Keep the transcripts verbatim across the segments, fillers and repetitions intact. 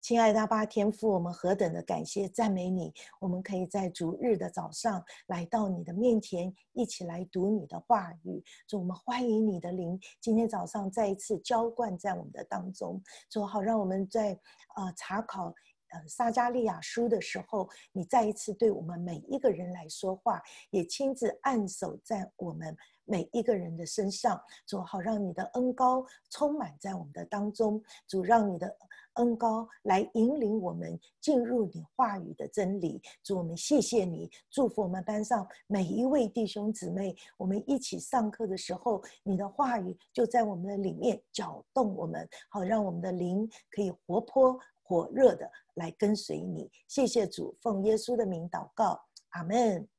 亲爱的阿爸天父，我们何等的感谢赞美你，我们可以在主日的早上来到你的面前，一起来读你的话语。主，我们欢迎你的灵今天早上再一次浇灌在我们的当中。主，好让我们在呃查考呃撒迦利亚书的时候，你再一次对我们每一个人来说话，也亲自按手在我们每一个人的身上。主，好让你的恩膏充满在我们的当中。主，让你的恩膏来引领我们进入你话语的真理。主，我们谢谢你，祝福我们班上每一位弟兄姊妹，我们一起上课的时候，你的话语就在我们的里面搅动我们，好让我们的灵可以活泼火热的来跟随你。谢谢主，奉耶稣的名祷告，阿们。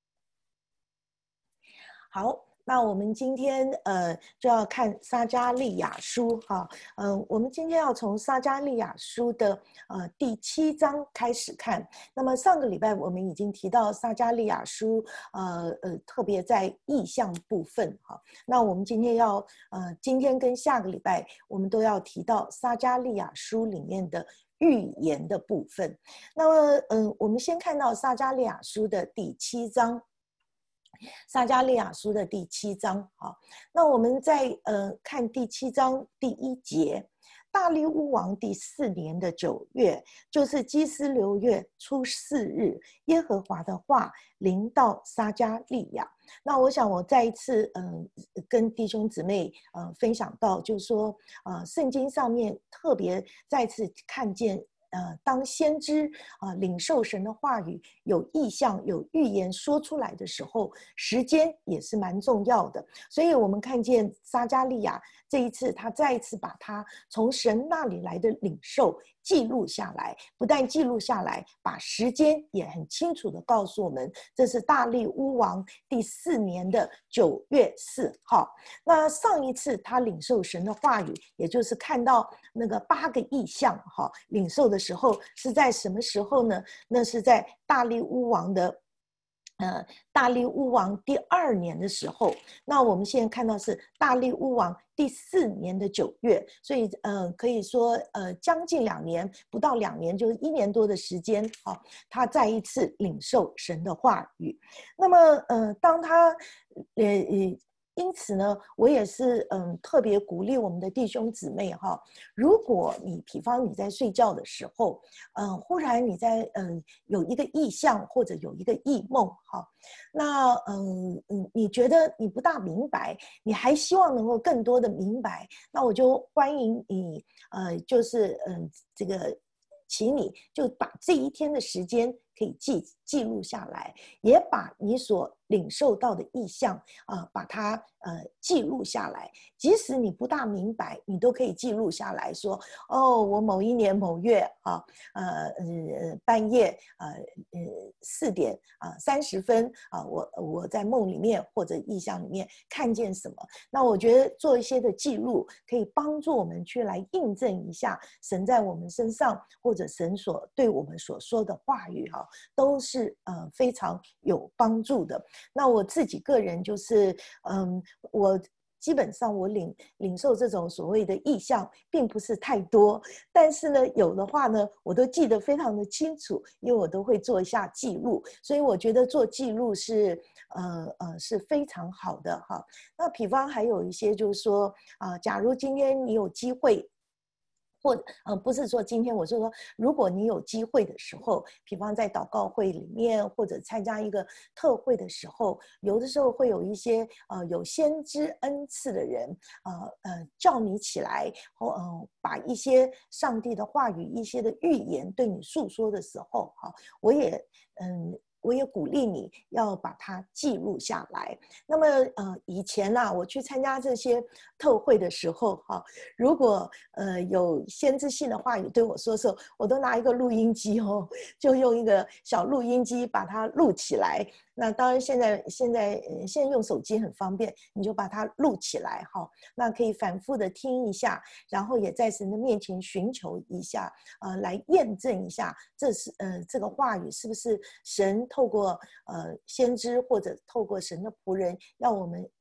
好，那我们今天呃就要看撒迦利亚书哈，嗯、呃，我们今天要从撒迦利亚书的呃第七章开始看。那么上个礼拜我们已经提到撒迦利亚书，呃呃，特别在意象部分哈。那我们今天要呃今天跟下个礼拜我们都要提到撒迦利亚书里面的预言的部分。那么嗯、呃，我们先看到撒迦利亚书的第七章。撒迦利亚书的第七章，好，那我们在呃看第七章第一节，大利乌王第四年的九月，就是基斯流月初四日，耶和华的话临到撒迦利亚。那我想我再一次嗯、呃、跟弟兄姊妹呃分享到，就是说呃圣经上面特别再次看见。呃，当先知啊、呃、领受神的话语，有意象、有预言说出来的时候，时间也是蛮重要的。所以我们看见撒迦利亚这一次，他再一次把他从神那里来的领受记录下来，不但记录下来，把时间也很清楚地告诉我们，这是大利乌王第四年的九月四号。那上一次他领受神的话语，也就是看到那个八个异象哈，领受的时候是在什么时候呢？那是在大利乌王的呃，大利乌王第二年的时候。那我们现在看到是大利乌王第四年的九月，所以呃，可以说呃，将近两年，不到两年，就是一年多的时间，好、哦，他再一次领受神的话语。那么呃，当他呃呃。因此呢，我也是嗯特别鼓励我们的弟兄姊妹哈，如果你比方你在睡觉的时候，嗯，忽然你在嗯有一个意象或者有一个异梦哈，那嗯嗯你觉得你不大明白，你还希望能够更多的明白，那我就欢迎你呃就是嗯这个，请你就把这一天的时间可以记记录下来，也把你所领受到的意象啊、呃，把它呃记录下来。即使你不大明白，你都可以记录下来说，哦，我某一年某月啊，呃呃半夜呃呃四点啊三十分啊，我我在梦里面或者意象里面看见什么。那我觉得做一些的记录，可以帮助我们去来印证一下神在我们身上，或者神所对我们所说的话语哈、啊，都是呃非常有帮助的。那我自己个人就是，嗯，我基本上我领领受这种所谓的意象并不是太多，但是呢，有的话呢，我都记得非常的清楚，因为我都会做一下记录，所以我觉得做记录是呃呃是非常好的哈。那比方还有一些就是说啊、呃，假如今天你有机会。或呃不是说今天，我是说，如果你有机会的时候，比方在祷告会里面，或者参加一个特会的时候，有的时候会有一些呃有先知恩赐的人，呃呃叫你起来，或呃把一些上帝的话语、一些的预言对你诉说的时候，哈、我也嗯。我也鼓励你要把它记录下来。那么，呃，以前啊，我去参加这些特会的时候，哈，如果呃有先知性的话语对我说的时候，我都拿一个录音机哦，就用一个小录音机把它录起来。那当然现在现在现在用手机很方便，你就把它录起来哈。那可以反复的听一下，然后也在神的面前寻求一下，呃，来验证一下这是呃这个话语是不是神透过呃先知或者透过神的仆人要我们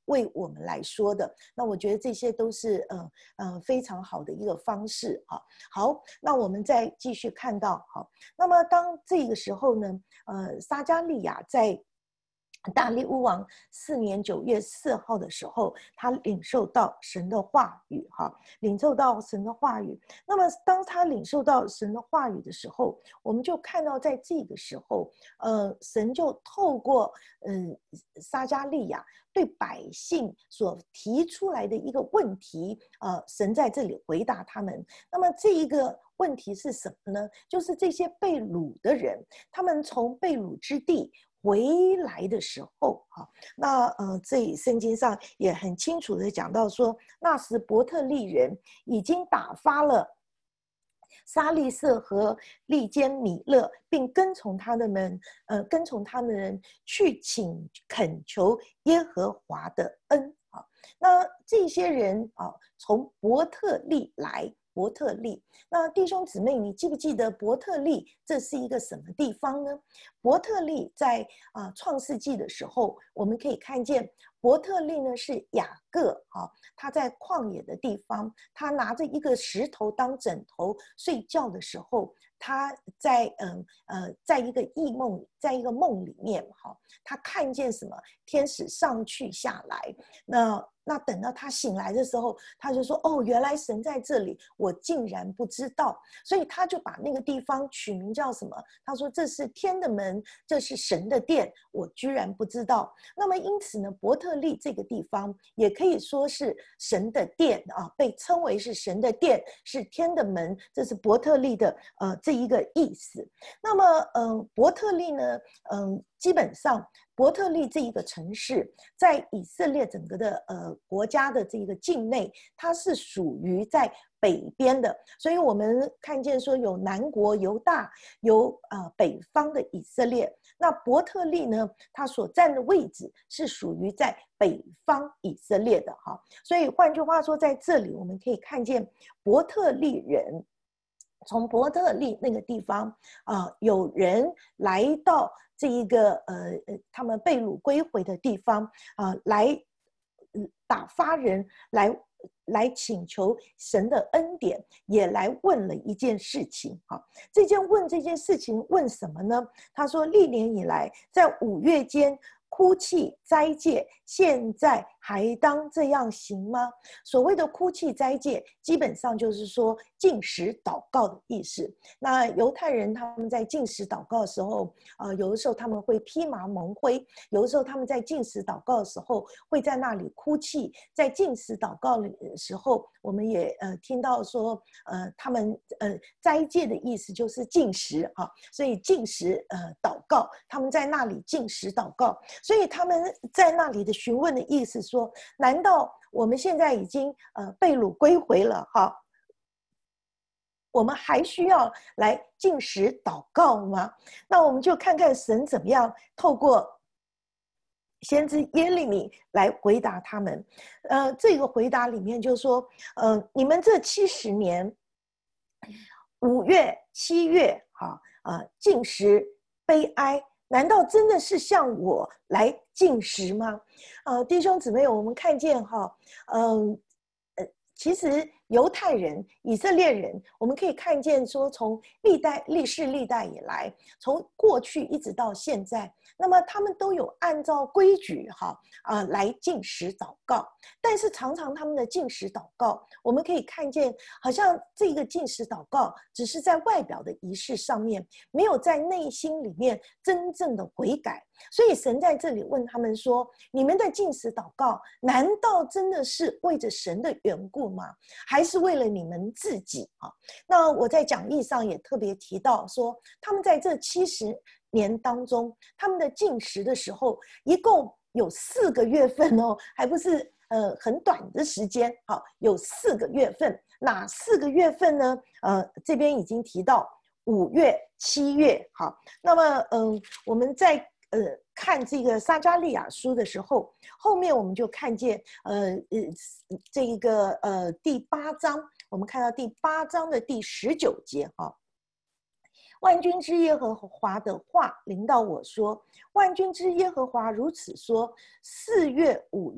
为我们来说的。那我觉得这些都是呃呃非常好的一个方式啊。好，那我们再继续看到，好，那么当这个时候呢，呃，撒迦利亚在大利乌王四年九月四号的时候，他领受到神的话语，哈，领受到神的话语。那么，当他领受到神的话语的时候，我们就看到，在这个时候，呃，神就透过嗯、呃、撒迦利亚对百姓所提出来的一个问题，呃，神在这里回答他们。那么，这一个问题是什么呢？就是这些被掳的人，他们从被掳之地回来的时候，哈，那呃，这里圣经上也很清楚的讲到说，那时伯特利人已经打发了沙利色和利坚米勒，并跟从他的们，呃，跟从他们的人去请恳求耶和华的恩啊。那这些人啊，从伯特利来。伯特利，那弟兄姊妹，你记不记得伯特利这是一个什么地方呢？伯特利在啊、呃、创世纪的时候，我们可以看见伯特利呢是雅各啊，他在旷野的地方，他拿着一个石头当枕头睡觉的时候，他在嗯 呃, 呃在一个异梦，在一个梦里面哈，他看见什么？天使上去下来，那。那等到他醒来的时候，他就说：“哦，原来神在这里，我竟然不知道。”所以他就把那个地方取名叫什么？他说：“这是天的门，这是神的殿，我居然不知道。”那么因此呢，伯特利这个地方也可以说是神的殿啊，被称为是神的殿，是天的门，这是伯特利的呃这一个意思。那么嗯、呃，伯特利呢，嗯、呃，基本上。伯特利这一个城市，在以色列整个的呃国家的这一个境内，它是属于在北边的，所以我们看见说有南国犹大，有呃北方的以色列。那伯特利呢，它所占的位置是属于在北方以色列的哈。所以换句话说，在这里我们可以看见伯特利人。从伯特利那个地方啊、呃，有人来到这一个呃他们被掳归回的地方啊、呃，来打发人来来请求神的恩典，也来问了一件事情啊。这件问这件事情问什么呢？他说，历年以来，在五月间。哭泣斋戒，现在还当这样行吗？所谓的哭泣斋戒，基本上就是说禁食祷告的意思。那犹太人他们在禁食祷告的时候，呃，有的时候他们会披麻蒙灰，有的时候他们在禁食祷告的时候会在那里哭泣。在禁食祷告的时候，我们也呃听到说，呃，他们呃斋戒的意思就是禁食啊，所以禁食呃祷告，他们在那里禁食祷告。所以他们在那里的询问的意思说，难道我们现在已经呃被掳归回了哈？我们还需要来禁食祷告吗？那我们就看看神怎么样透过先知耶利米来回答他们。呃，这个回答里面就说，呃，你们这七十年，五月、七月，哈啊，禁食悲哀。难道真的是向我来进食吗？呃，弟兄姊妹，我们看见哈，嗯、呃，其实犹太人、以色列人，我们可以看见说，从历代、历世历代以来，从过去一直到现在，那么他们都有按照规矩哈啊、呃、来进食祷告，但是常常他们的进食祷告，我们可以看见，好像这个进食祷告只是在外表的仪式上面，没有在内心里面真正的悔改。所以神在这里问他们说：你们的进食祷告，难道真的是为着神的缘故吗？还是为了你们自己啊？那我在讲义上也特别提到说，他们在这七十年当中，他们的进食的时候，一共有四个月份哦，还不是呃很短的时间。好，有四个月份，哪四个月份呢？呃，这边已经提到五月、七月。好，那么嗯、呃，我们在呃看这个撒迦利亚书的时候，后面我们就看见呃呃这一个呃第八章，我们看到第八章的第十九节哈。万军之耶和华的话临到我说：万军之耶和华如此说，四月、五月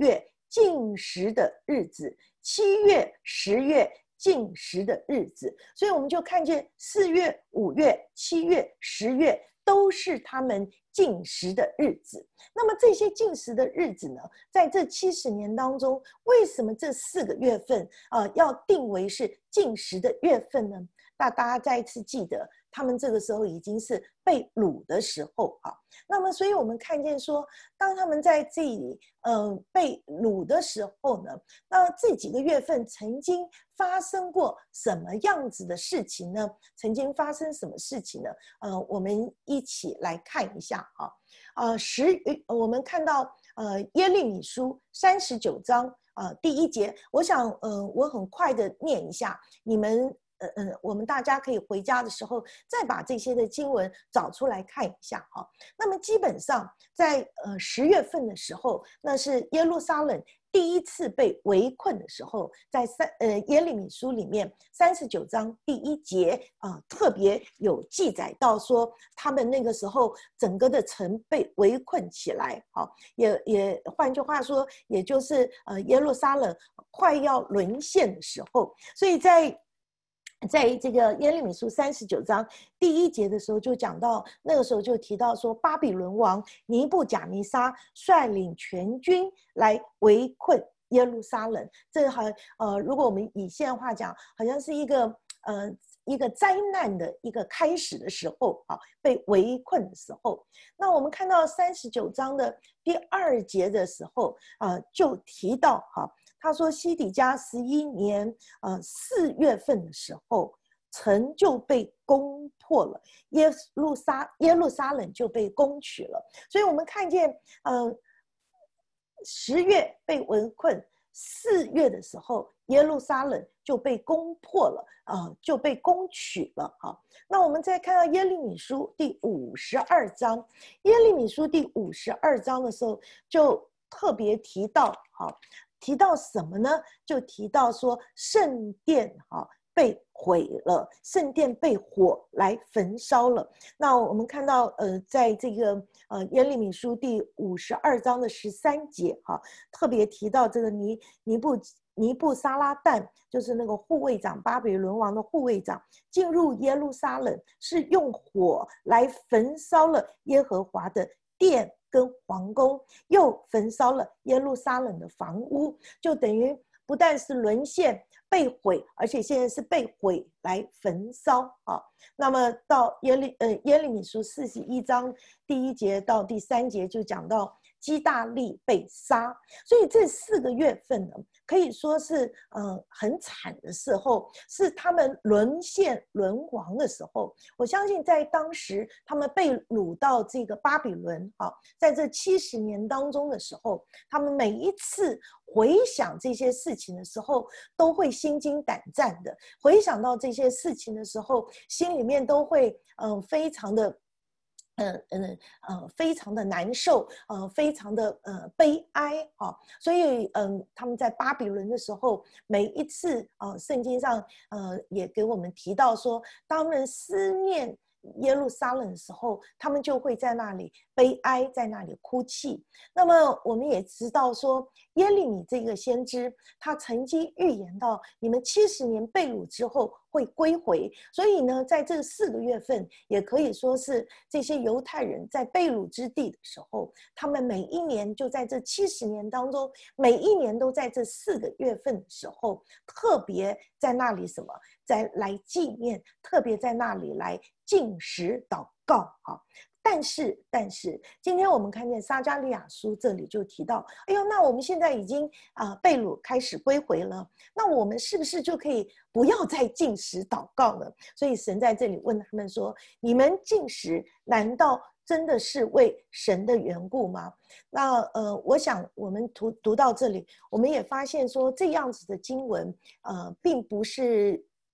禁食的日子，七月、十月禁食的日子。所以我们就看见四月、五月、七月、十月都是他们禁食的日子。那么这些禁食的日子呢，在这七十年当中，为什么这四个月份啊、呃、要定为是禁食的月份呢？那大家再一次记得，他们这个时候已经是被掳的时候啊。那么，所以我们看见说，当他们在这里呃被掳的时候呢，那这几个月份曾经发生过什么样子的事情呢？曾经发生什么事情呢？呃，我们一起来看一下啊。呃，十我们看到呃耶利米书三十九章呃第一节，我想呃我很快的念一下，你们。呃呃，我们大家可以回家的时候再把这些的经文找出来看一下哈。那么基本上在呃十月份的时候，那是耶路撒冷第一次被围困的时候，在三呃耶利米书里面三十九章第一节啊、呃，特别有记载到说，他们那个时候整个的城被围困起来，好，也也换句话说，也就是呃耶路撒冷快要沦陷的时候，所以在。在这个耶利米书三十九章第一节的时候，就讲到那个时候就提到说，巴比伦王尼布甲尼撒率领全军来围困耶路撒冷。这好呃，如果我们以现在话讲，好像是一个呃一个灾难的一个开始的时候啊，被围困的时候。那我们看到三十九章的第二节的时候啊、呃，就提到哈。啊他说，西底家十一年，呃，四月份的时候，城就被攻破了，耶路撒耶路撒冷就被攻取了。所以我们看见，呃，十月被围困，四月的时候，耶路撒冷就被攻破了，啊、呃，就被攻取了。哈，那我们再看到耶利米书第五十二章，耶利米书第五十二章的时候，就特别提到，哈。提到什么呢？就提到说圣殿哈被毁了，圣殿被火来焚烧了。那我们看到呃，在这个呃耶利米书第五十二章的十三节哈，特别提到这个尼尼布尼布撒拉旦，就是那个护卫长，巴比伦王的护卫长，进入耶路撒冷，是用火来焚烧了耶和华的殿。跟皇宫，又焚烧了耶路撒冷的房屋，就等于不但是沦陷被毁，而且现在是被毁来焚烧啊。那么到耶利呃耶利米书四十一章第一节到第三节就讲到基大利被杀，所以这四个月份呢，可以说是呃很惨的时候，是他们沦陷沦亡的时候。我相信在当时他们被掳到这个巴比伦啊，在这七十年当中的时候，他们每一次回想这些事情的时候，都会心惊胆战的。回想到这些事情的时候，心里面都会嗯、呃、非常的。嗯嗯呃，非常的难受，呃，非常的呃悲哀啊，所以嗯，他们在巴比伦的时候，每一次啊，圣经上呃也给我们提到说，当他们思念耶路撒冷的时候，他们就会在那里悲哀，在那里哭泣。那么我们也知道说，耶利米这个先知，他曾经预言到，你们七十年被掳之后会归回。所以呢，在这四个月份，也可以说是这些犹太人在被掳之地的时候，他们每一年就在这七十年当中，每一年都在这四个月份的时候，特别在那里什么，在来纪念，特别在那里来禁食祷告哈。但是，但是，今天我们看见撒迦利亚书这里就提到，哎呦，那我们现在已经啊、呃、被掳开始归回了，那我们是不是就可以不要再禁食祷告呢？所以神在这里问他们说：你们禁食，难道真的是为神的缘故吗？那呃，我想我们读读到这里，我们也发现说，这样子的经文，呃，并不是。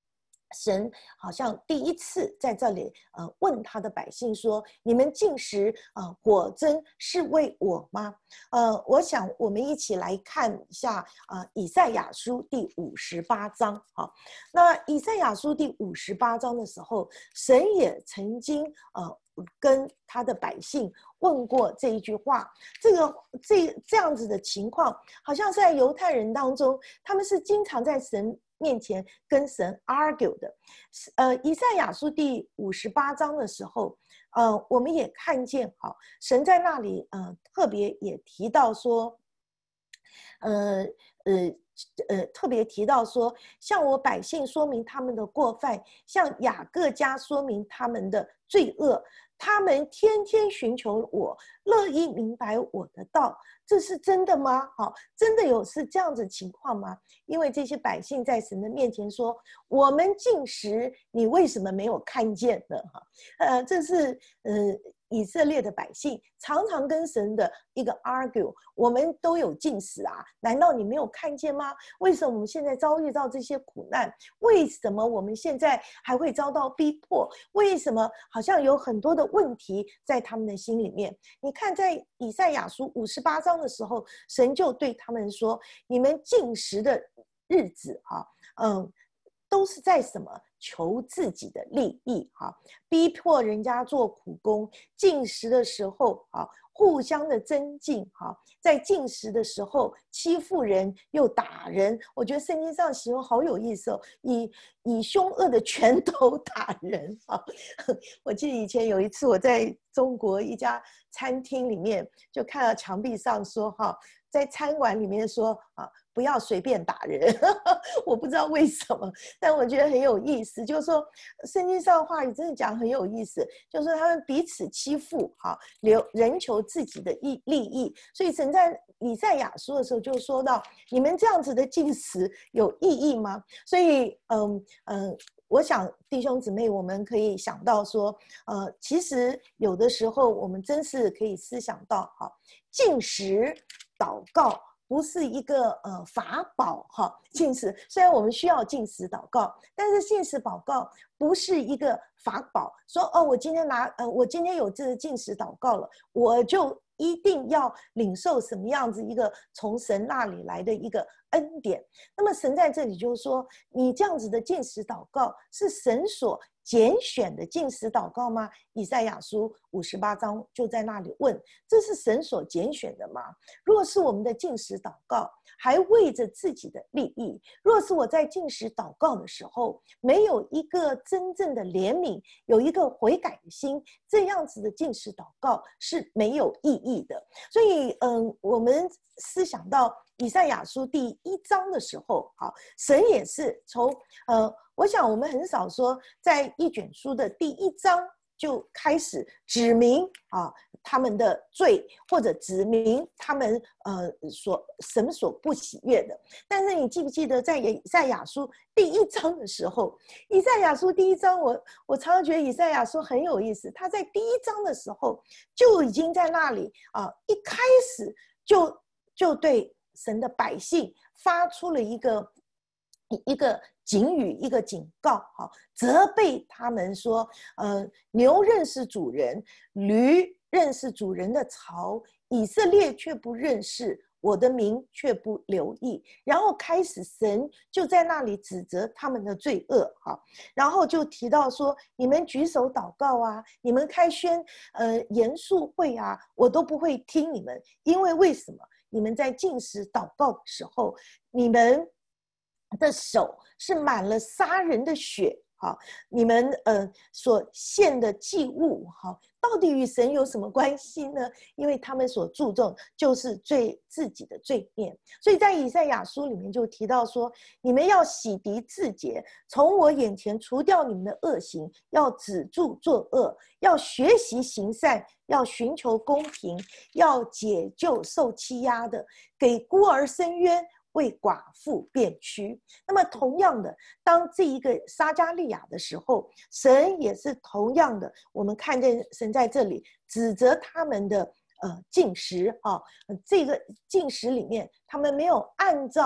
神好像第一次在这里呃问他的百姓说：“你们进食啊、呃，果真是为我吗？”呃，我想我们一起来看一下啊、呃，以赛亚书第五十八章。好，那以赛亚书第五十八章的时候，神也曾经呃跟他的百姓问过这一句话。这个这这样子的情况，好像是在犹太人当中，他们是经常在神面前跟神 argue 的。呃，以赛亚书第五十八章的时候，呃，我们也看见，好，神在那里，呃，特别也提到说，呃呃呃，特别提到说，向我百姓说明他们的过犯，向雅各家说明他们的罪恶。他们天天寻求我，乐意明白我的道。这是真的吗？好，真的有是这样子情况吗？因为这些百姓在神的面前说：“我们进食，你为什么没有看见呢？”哈，呃，这是呃以色列的百姓常常跟神的一个 argue。我们都有进食啊，难道你没有看见吗？为什么我们现在遭遇到这些苦难？为什么我们现在还会遭到逼迫？为什么好像有很多的问题在他们的心里面？你看，在以赛亚书五十八章的时候，神就对他们说：“你们进食的日子啊，嗯，都是在什么？求自己的利益啊，逼迫人家做苦工。进食的时候啊，互相的增进啊，在进食的时候欺负人又打人。我觉得圣经上形容好有意思哦，以以凶恶的拳头打人啊。我记得以前有一次我在中国一家餐厅里面，就看到墙壁上说哈，在餐馆里面说啊，不要随便打人。我不知道为什么，但我觉得很有意思，就是说圣经上的话语真的讲很有意思，就是说他们彼此欺负，好，留人求自己的利利益。所以神在以赛亚书的时候就说到：你们这样子的进食有意义吗？所以，嗯嗯。我想弟兄姊妹，我们可以想到说，呃，其实有的时候我们真是可以思想到，哈，进食、祷告不是一个呃法宝哈。进食虽然我们需要进食祷告，但是进食祷告不是一个法宝，说哦，我今天拿呃，我今天有这个进食祷告了，我就一定要领受什么样子一个从神那里来的一个恩典。那么神在这里就是说，你这样子的进食祷告是神所拣选的进食祷告吗？以赛亚书五十八章就在那里问，这是神所拣选的吗？若是我们的进食祷告还为着自己的利益，若是我在进食祷告的时候没有一个真正的怜悯，有一个悔改的心，这样子的进食祷告是没有意义的。所以嗯，我们思想到以赛亚书第一章的时候，好，神也是从呃，我想我们很少说在一卷书的第一章就开始指明啊他们的罪，或者指明他们呃所神所不喜悦的。但是你记不记得在以赛亚书第一章的时候，以赛亚书第一章，我我常常觉得以赛亚书很有意思，他在第一章的时候就已经在那里啊，一开始就就对神的百姓发出了一个一个警语，一个警告，好，责备他们说，呃，牛认识主人，驴认识主人的槽，以色列却不认识，我的名却不留意。然后开始神就在那里指责他们的罪恶，好，然后就提到说，你们举手祷告啊，你们开宣呃严肃会啊，我都不会听你们，因为为什么？你们在禁食祷告的时候，你们的手是满了杀人的血，好，你们呃所献的祭物，好，到底与神有什么关系呢？因为他们所注重就是罪自己的罪孽，所以在以赛亚书里面就提到说，你们要洗涤自洁，从我眼前除掉你们的恶行，要止住作恶，要学习行善，要寻求公平，要解救受欺压的，给孤儿伸冤，为寡妇辩屈。那么同样的，当这一个撒迦利亚的时候，神也是同样的，我们看见神在这里指责他们的呃禁食啊，这个禁食里面他们没有按照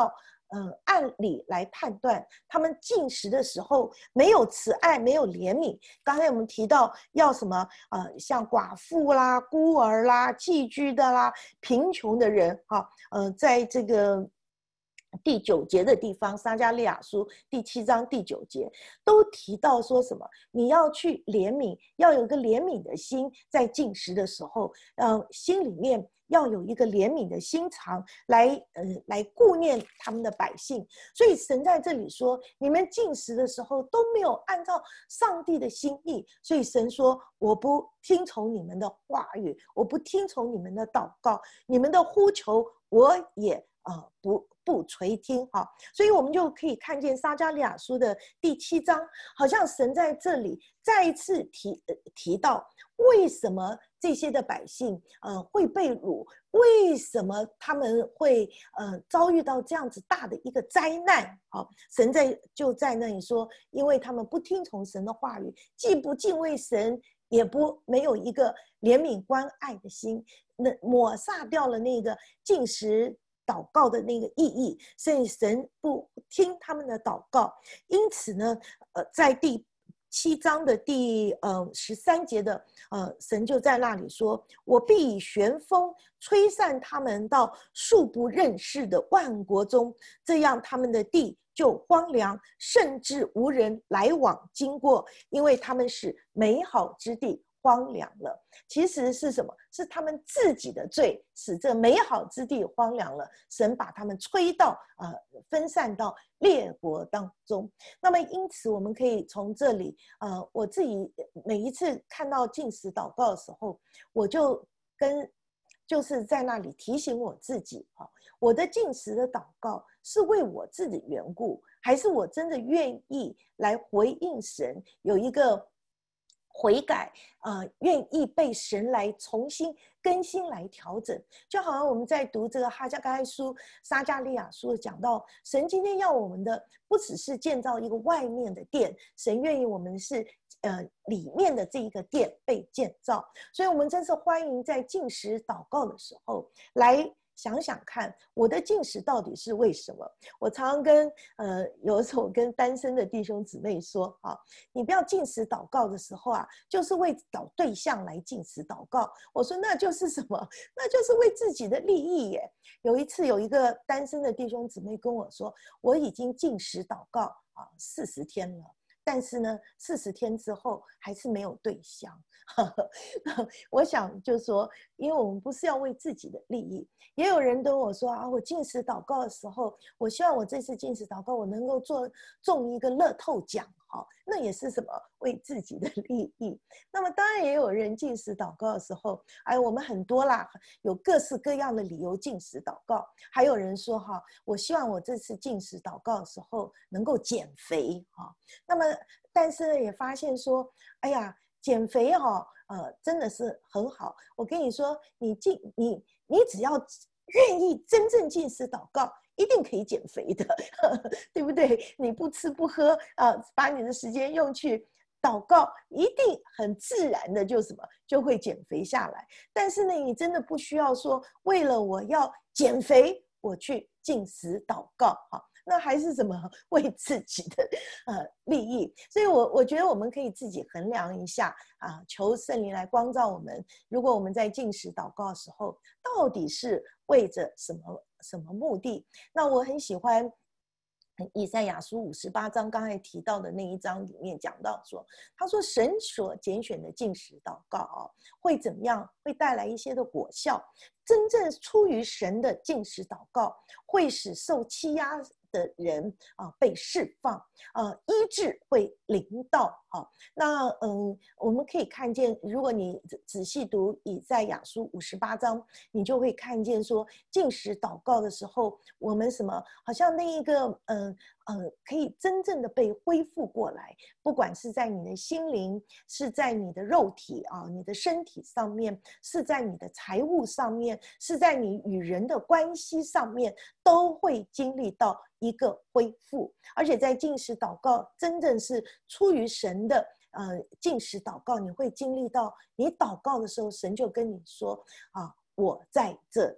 嗯，按理来判断，他们进食的时候没有慈爱，没有怜悯。刚才我们提到要什么？呃，像寡妇啦、孤儿啦、寄居的啦、贫穷的人，哈，呃，在这个第九节的地方，撒迦利亚书第七章第九节都提到说什么？你要去怜悯，要有一个怜悯的心，在进食的时候，呃，心里面要有一个怜悯的心肠来，呃，来顾念他们的百姓。所以神在这里说，你们进食的时候都没有按照上帝的心意，所以神说，我不听从你们的话语，我不听从你们的祷告，你们的呼求，我也呃不不垂听哈。所以我们就可以看见撒迦利亚书的第七章，好像神在这里再一次提、呃、提到，为什么这些的百姓呃会被掳，为什么他们会呃遭遇到这样子大的一个灾难？好，神在就在那里说，因为他们不听从神的话语，既不敬畏神，也不没有一个怜悯关爱的心，那抹煞掉了那个进食祷告的那个意义，所以神不听他们的祷告。因此呢，呃，在第七章的第呃十三节的呃，神就在那里说：“我必以旋风吹散他们到素不认识的万国中，这样他们的地就荒凉，甚至无人来往经过，因为他们使美好之地荒凉了。”其实是什么？是他们自己的罪，使这美好之地荒凉了。神把他们吹到呃分散到列国当中。那么因此我们可以从这里呃我自己每一次看到禁食祷告的时候，我就跟就是在那里提醒我自己啊，我的禁食的祷告是为我自己的缘故，还是我真的愿意来回应神，有一个悔改，呃，愿意被神来重新更新来调整。就好像我们在读这个哈加该书、撒迦利亚书讲到，神今天要我们的不只是建造一个外面的殿，神愿意我们是呃里面的这一个殿被建造。所以我们真是欢迎在禁食祷告的时候来想想看，我的禁食到底是为什么？我常常跟呃，有的时候我跟单身的弟兄姊妹说啊，你不要禁食祷告的时候啊，就是为找对象来禁食祷告。我说那就是什么？那就是为自己的利益耶。有一次有一个单身的弟兄姊妹跟我说，我已经禁食祷告啊四十天了。但是呢，四十天之后还是没有对象。我想就说，因为我们不是要为自己的利益，也有人跟我说啊，我禁食祷告的时候，我希望我这次禁食祷告，我能够做中一个乐透奖，哈，那也是什么为自己的利益。那么当然也有人禁食祷告的时候，哎，我们很多啦，有各式各样的理由禁食祷告。还有人说哈，我希望我这次禁食祷告的时候能够减肥，哈。那么但是呢，也发现说，哎呀，减肥哈，呃，真的是很好。我跟你说，你进你你只要愿意真正进食祷告，一定可以减肥的，对不对？你不吃不喝啊、呃，把你的时间用去祷告，一定很自然的就什么就会减肥下来。但是呢，你真的不需要说为了我要减肥，我去进食祷告哈。那还是什么为自己的呃利益，所以我我觉得我们可以自己衡量一下啊，求圣灵来光照我们。如果我们在禁食祷告的时候，到底是为着什么什么目的？那我很喜欢以赛亚书五十八章刚才提到的那一章里面讲到说，他说神所拣选的禁食祷告啊，会怎么样？会带来一些的果效。真正出于神的禁食祷告，会使受欺压的人啊、呃、被释放，呃，医治会临到啊。那嗯，我们可以看见，如果你仔细读以赛亚书五十八章，你就会看见说，禁食祷告的时候，我们什么好像那一个嗯呃，可以真正的被恢复过来，不管是在你的心灵，是在你的肉体啊，你的身体上面，是在你的财务上面，是在你与人的关系上面，都会经历到一个恢复。而且在禁食祷告，真正是出于神的呃禁食祷告，你会经历到，你祷告的时候，神就跟你说啊，我在这里。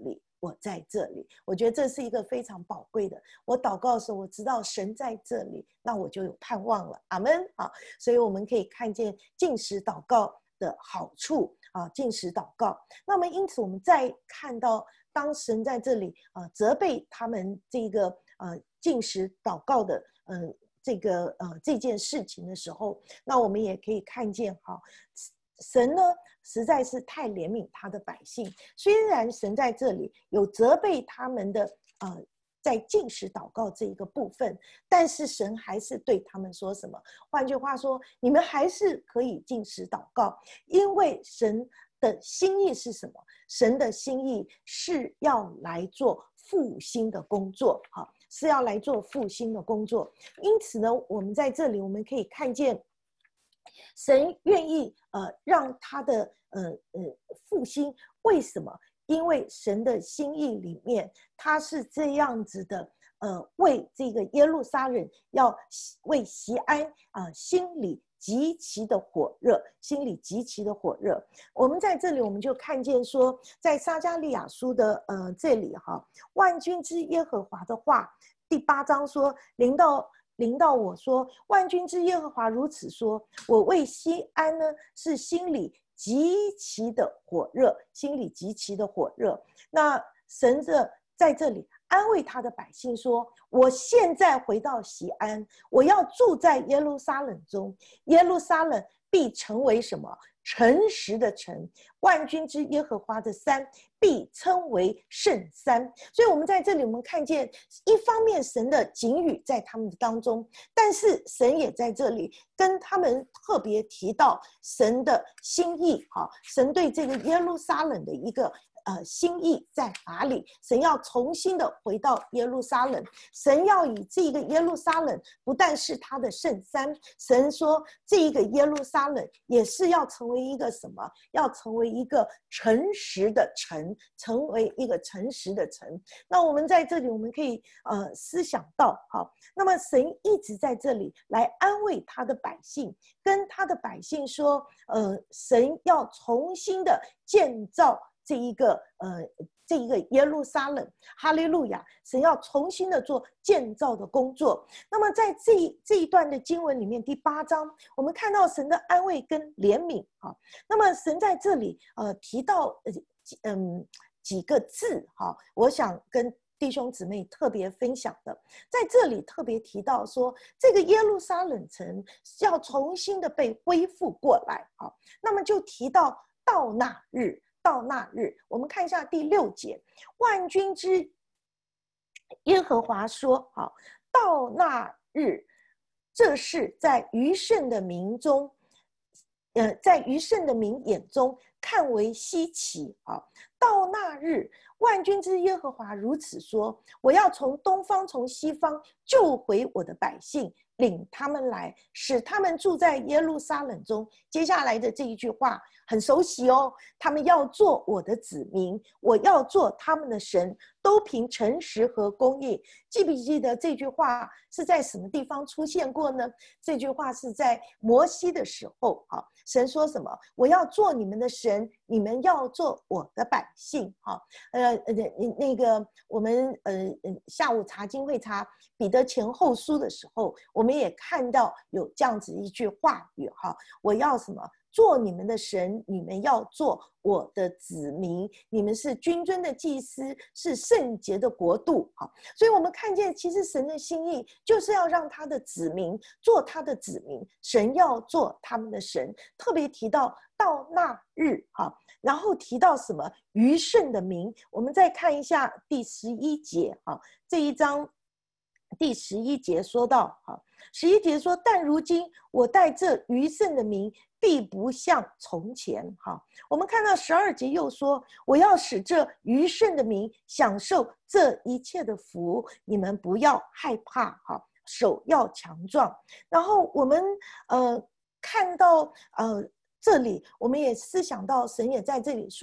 我在这里。我觉得这是一个非常宝贵的。我祷告的时候，我知道神在这里，那我就有盼望了。阿们。好，所以我们可以看见禁食祷告的好处啊，禁食祷告。那么因此我们再看到，当神在这里啊责备他们这个呃禁食祷告的呃这个呃这件事情的时候，那我们也可以看见哈，神呢实在是太怜悯他的百姓。虽然神在这里有责备他们的呃在禁食祷告这一个部分，但是神还是对他们说什么？换句话说，你们还是可以禁食祷告，因为神的心意是什么？神的心意是要来做复兴的工作，哈，是要来做复兴的工作。因此呢，我们在这里我们可以看见，神愿意呃让他的呃呃复兴，为什么？因为神的心意里面，他是这样子的，呃，为这个耶路撒冷要为锡安啊、呃，心里极其的火热，心里极其的火热。我们在这里我们就看见说，在撒迦利亚书的呃这里哈，万军之耶和华的话，第八章说，临到临到我说，万军之耶和华如此说，我为锡安呢是心里极其的火热，心里极其的火热。那神的在这里安慰他的百姓说，我现在回到锡安，我要住在耶路撒冷中，耶路撒冷必成为什么？诚实的城，万军之耶和华的山必称为圣山。所以我们在这里我们看见，一方面神的警语在他们的当中，但是神也在这里跟他们特别提到神的心意，神对这个耶路撒冷的一个呃，心意在哪里？神要重新的回到耶路撒冷，神要以这个耶路撒冷不但是他的圣山，神说这一个耶路撒冷也是要成为一个什么？要成为一个诚实的城，成为一个诚实的城。那我们在这里我们可以呃思想到，好，那么神一直在这里来安慰他的百姓，跟他的百姓说，呃，神要重新的建造这一个呃，这一个耶路撒冷，哈利路亚！神要重新的做建造的工作。那么在这一这一段的经文里面，第八章，我们看到神的安慰跟怜悯啊。那么神在这里呃提到呃嗯几个字哈，我想跟弟兄姊妹特别分享的，在这里特别提到说，这个耶路撒冷城要重新的被恢复过来啊。那么就提到到那日。到那日，我们看一下第六节，万军之耶和华说：“好，到那日，这是在余剩的民中，呃，在余剩的民眼中看为稀奇啊。到那日，万军之耶和华如此说：我要从东方，从西方救回我的百姓。”领他们来，使他们住在耶路撒冷中。接下来的这一句话很熟悉哦，他们要做我的子民，我要做他们的神，都凭诚实和公义。记不记得这句话是在什么地方出现过呢？这句话是在摩西的时候啊，神说什么？我要做你们的神，你们要做我的百姓。哈，呃呃，那个我们呃下午查经会查彼得前后书的时候，我们也看到有这样子一句话语哈，我要什么？做你们的神，你们要做我的子民，你们是君尊的祭司，是圣洁的国度。好，所以我们看见其实神的心意就是要让他的子民做他的子民，神要做他们的神。特别提到到那日，好，然后提到什么？余剩的民。我们再看一下第十一节，好，这一章第十一节说到，好，十一节说，但如今我待这余剩的民必不像从前。好，我们看到十二节又说，我要使这余剩的民享受这一切的福，你们不要害怕，好，手要强壮。然后我们呃看到呃这里，我们也思想到神也在这里说，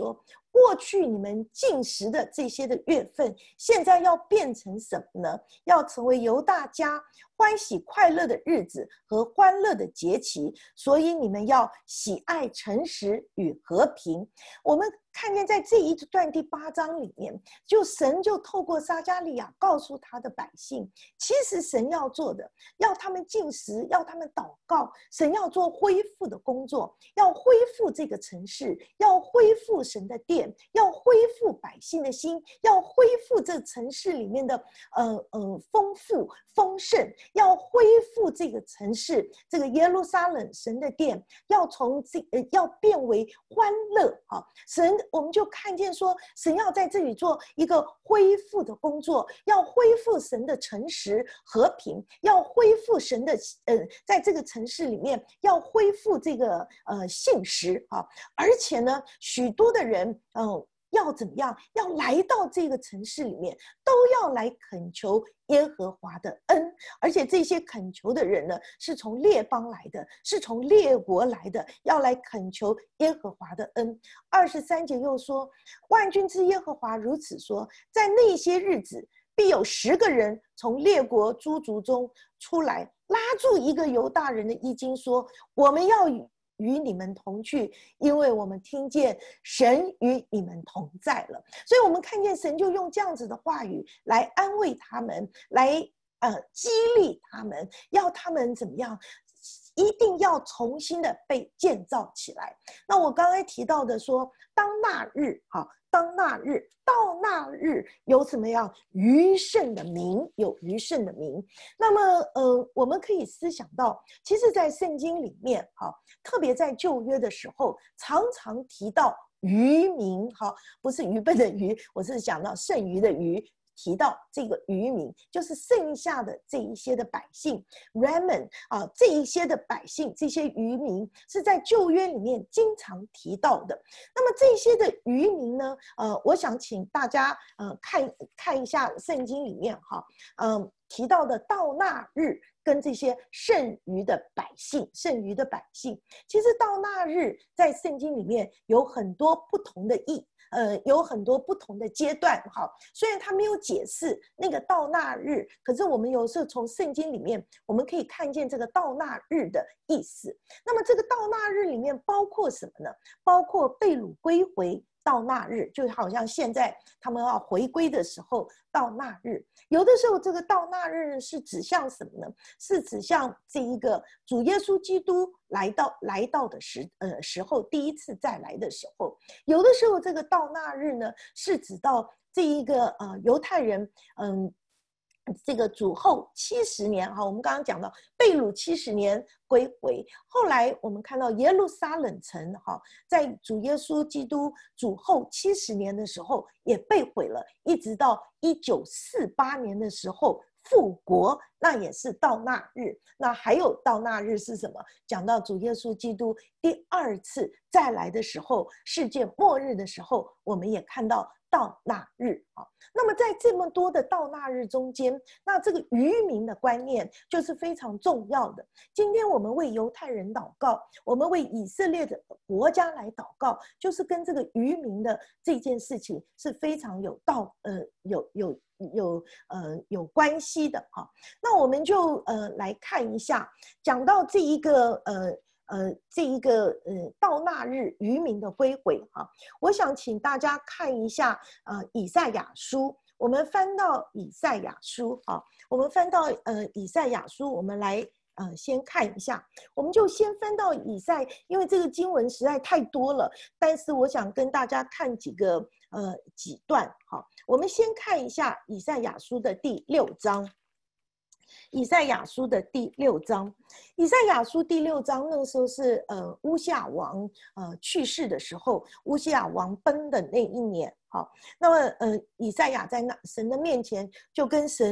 过去你们禁食的这些的月份，现在要变成什么呢？要成为犹大家欢喜快乐的日子和欢乐的节期，所以你们要喜爱诚实与和平。我们看见在这一段第八章里面，就神就透过撒迦利亚告诉他的百姓，其实神要做的，要他们禁食，要他们祷告，神要做恢复的工作，要恢复这个城市，要恢复神的殿，要恢复百姓的心，要恢复这城市里面的呃呃丰富丰盛，要恢复这个城市，这个耶路撒冷神的殿，要从这呃要变为欢乐啊！神，我们就看见说，神要在这里做一个恢复的工作，要恢复神的诚实和平，要恢复神的呃，在这个城市里面要恢复这个呃信实啊！而且呢，许多的人嗯。呃要怎么样？要来到这个城市里面，都要来恳求耶和华的恩，而且这些恳求的人呢，是从列邦来的，是从列国来的，要来恳求耶和华的恩。二十三节又说：“万军之耶和华如此说，在那些日子，必有十个人从列国诸族中出来，拉住一个犹大人的衣襟，说：我们要与。”与你们同去，因为我们听见神与你们同在了。所以我们看见神就用这样子的话语来安慰他们，来呃激励他们，要他们怎么样？一定要重新的被建造起来。那我刚才提到的说，当那日，好，当那日，到那日有什么样余剩的名，有余剩的名。那么，呃，我们可以思想到，其实，在圣经里面，哈，特别在旧约的时候，常常提到余民，哈，不是愚笨的愚，我是讲到剩余的余。提到这个余民，就是剩下的这一些的百姓 remnant 啊，这一些的百姓，这些余民是在旧约里面经常提到的。那么这些的余民呢，呃，我想请大家呃看看一下圣经里面哈，嗯、呃，提到的到那日跟这些剩余的百姓，剩余的百姓，其实到那日在圣经里面有很多不同的意。呃，有很多不同的阶段，哈。虽然他没有解释那个到那日，可是我们有时候从圣经里面，我们可以看见这个到那日的意思。那么这个到那日里面包括什么呢？包括被掳归回到那日，就好像现在他们要回归的时候到那日。有的时候这个到那日是指向什么呢？是指向这一个主耶稣基督来到来到的时呃时候，第一次再来的时候。有的时候这个到那日呢，是指到这一个呃犹太人嗯。这个主后七十年哈，我们刚刚讲到被掳七十年归回，后来我们看到耶路撒冷城哈，在主耶稣基督主后七十年的时候也被毁了，一直到一九四八年的时候复国，那也是到那日。那还有到那日是什么？讲到主耶稣基督第二次再来的时候，世界末日的时候，我们也看到到那日啊。那么在这么多的到那日中间，那这个渔民的观念就是非常重要的。今天我们为犹太人祷告，我们为以色列的国家来祷告，就是跟这个渔民的这件事情是非常有道呃有有有呃有关系的哈。那我们就呃来看一下，讲到这一个呃。呃，这一个呃，到那日渔民的归回哈，我想请大家看一下呃，以赛亚书。我们翻到以赛亚书哈，我们翻到呃以赛亚书，我们来呃先看一下，我们就先翻到以赛，因为这个经文实在太多了，但是我想跟大家看几个呃几段哈。我们先看一下以赛亚书的第六章。以赛亚书的第六章，以赛亚书第六章那个时候是呃乌西亚王呃去世的时候，乌西亚王崩的那一年。好，那么呃以赛亚在那神的面前就跟神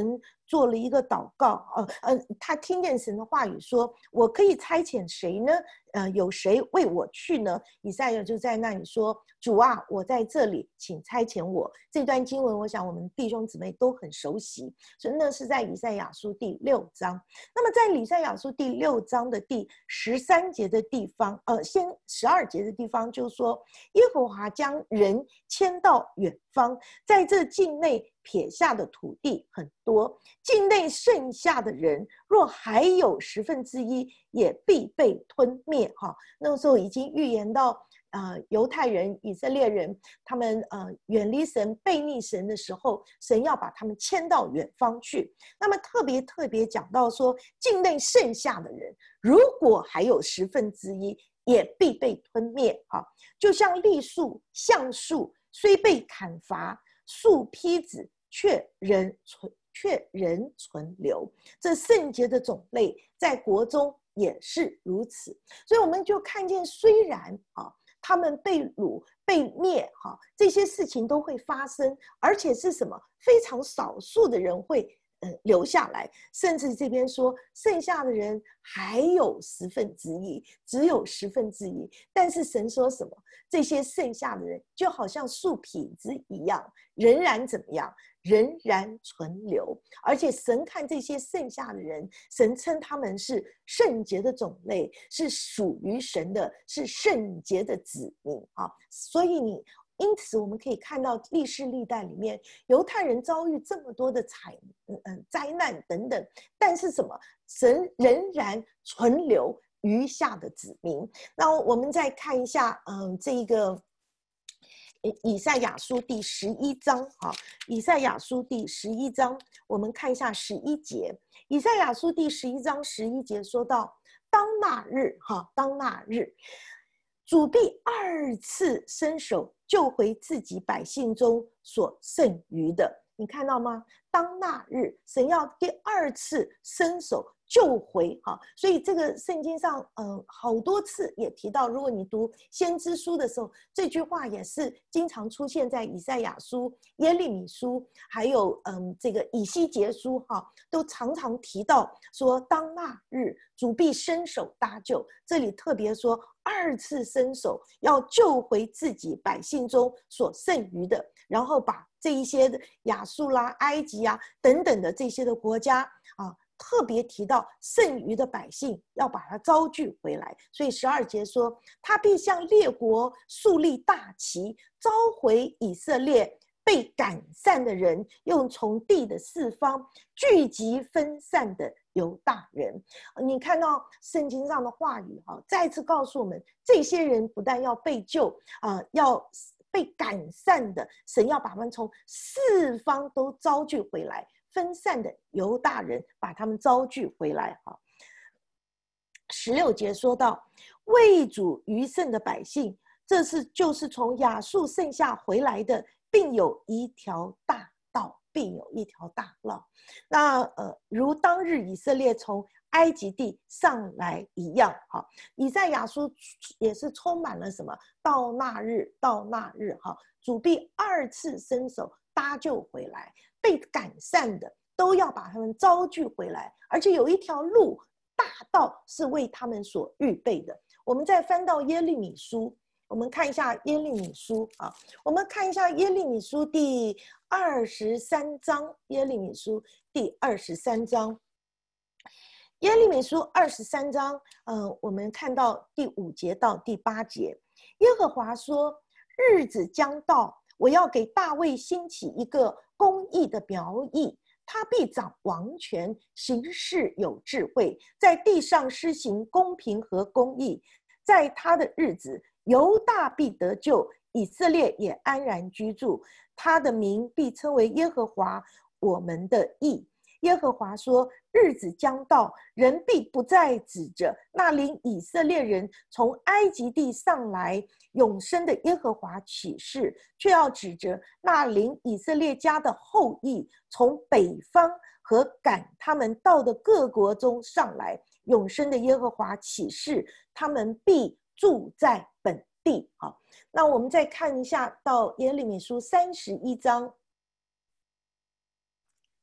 做了一个祷告，呃呃，他听见神的话语说：“我可以差遣谁呢？呃，有谁为我去呢？”以赛亚就在那里说：“主啊，我在这里，请差遣我。”这段经文，我想我们弟兄姊妹都很熟悉，所以那是在以赛亚书第六章。那么在以赛亚书第六章的第十三节的地方，呃，先十二节的地方就说，耶和华将人迁到远方，在这境内撇下的土地很多，境内剩下的人，若还有十分之一，也必被吞灭。哈，那个时候已经预言到，呃，犹太人、以色列人，他们呃远离神、背逆神的时候，神要把他们迁到远方去。那么特别特别讲到说，境内剩下的人，如果还有十分之一，也必被吞灭。哈，就像栗树、橡树，虽被砍伐，树坯子却仍存，却仍存留。这圣洁的种类，在国中也是如此。所以我们就看见，虽然啊，他们被掳、被灭，哈，这些事情都会发生，而且是什么？非常少数的人会呃留下来，甚至这边说剩下的人还有十分之一，只有十分之一。但是神说什么？这些剩下的人就好像树坯子一样，仍然怎么样？仍然存留。而且神看这些剩下的人，神称他们是圣洁的种类，是属于神的，是圣洁的子民啊。所以你因此我们可以看到历世历代里面，犹太人遭遇这么多的惨嗯嗯灾难等等，但是什么？神仍然存留余下的子民。那我们再看一下，嗯，这一个以赛亚书第十一章，哈，以赛亚书第十一章，我们看一下十一节。以赛亚书第十一章十一节说到，当那日，哈，当那日，主必二次伸手救回自己百姓中所剩余的。你看到吗？当那日，神要第二次伸手救回，哈，所以这个圣经上，嗯，好多次也提到，如果你读先知书的时候，这句话也是经常出现在以赛亚书、耶利米书，还有嗯这个以西结书，哈，都常常提到说，当那日，主必伸手搭救。这里特别说，二次伸手要救回自己百姓中所剩余的，然后把这一些的亚述啦、埃及啊等等的这些的国家啊，特别提到剩余的百姓要把它招聚回来。所以十二节说，他必向列国树立大旗，召回以色列被赶散的人，又从地的四方聚集分散的犹大人。你看到圣经上的话语，哈，再次告诉我们，这些人不但要被救啊、呃，要被赶散的，神要把他们从四方都招聚回来。分散的犹大人，把他们招聚回来。哈，十六节说到，为主余剩的百姓，这是就是从亚述剩下回来的，并有一条大道，并有一条大道。那呃，如当日以色列从埃及地上来一样。哈，以赛亚书也是充满了什么？到那日，到那日，哈，主必二次伸手搭救回来。被赶散的都要把他们招聚回来，而且有一条路大道是为他们所预备的。我们再翻到耶利米书，我们看一下耶利米书啊，我们看一下耶利米书第二十三章，耶利米书第二十三章，耶利米书二十三章，呃，我们看到第五节到第八节，耶和华说：“日子将到，我要给大卫兴起一个公义的苗裔，他必掌王权，行事有智慧，在地上施行公平和公义。在他的日子，犹大必得救，以色列也安然居住。他的名必称为耶和华我们的义。”耶和华说：“日子将到，人必不再指着那领以色列人从埃及地上来永生的耶和华起誓，却要指着那领以色列家的后裔从北方和赶他们到的各国中上来永生的耶和华起誓，他们必住在本地。”好，那我们再看一下到耶利米书三十一章。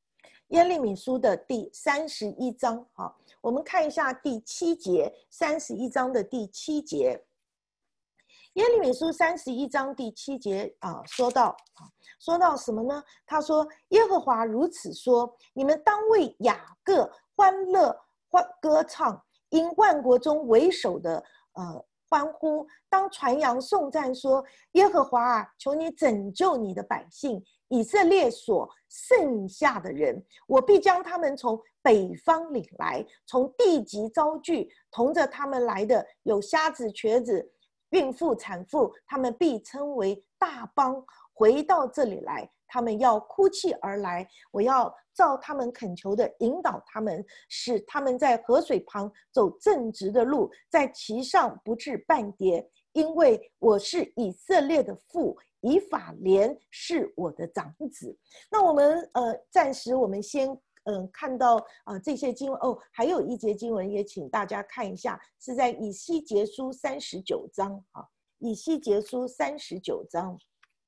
耶利米书的第三十一章，好，我们看一下第七节，三十一章的第七节。耶利米书三十一章第七节啊，说到啊，说到什么呢？他说：“耶和华如此说，你们当为雅各欢乐欢歌唱，因万国中为首的呃欢呼，当传扬颂赞说：耶和华啊，求你拯救你的百姓以色列所剩下的人，我必将他们从北方领来，从地极招聚，同着他们来的有瞎子、瘸子、孕妇、产妇，他们必称为大邦，回到这里来，他们要哭泣而来，我要照他们恳求的引导他们，使他们在河水旁走正直的路，在其上不致半跌，因为我是以色列的父，以法莲是我的长子。”那我们呃，暂时我们先嗯、呃、看到啊、呃、这些经文哦，还有一节经文也请大家看一下，是在以西结书三十九章啊，以西结书三十九章，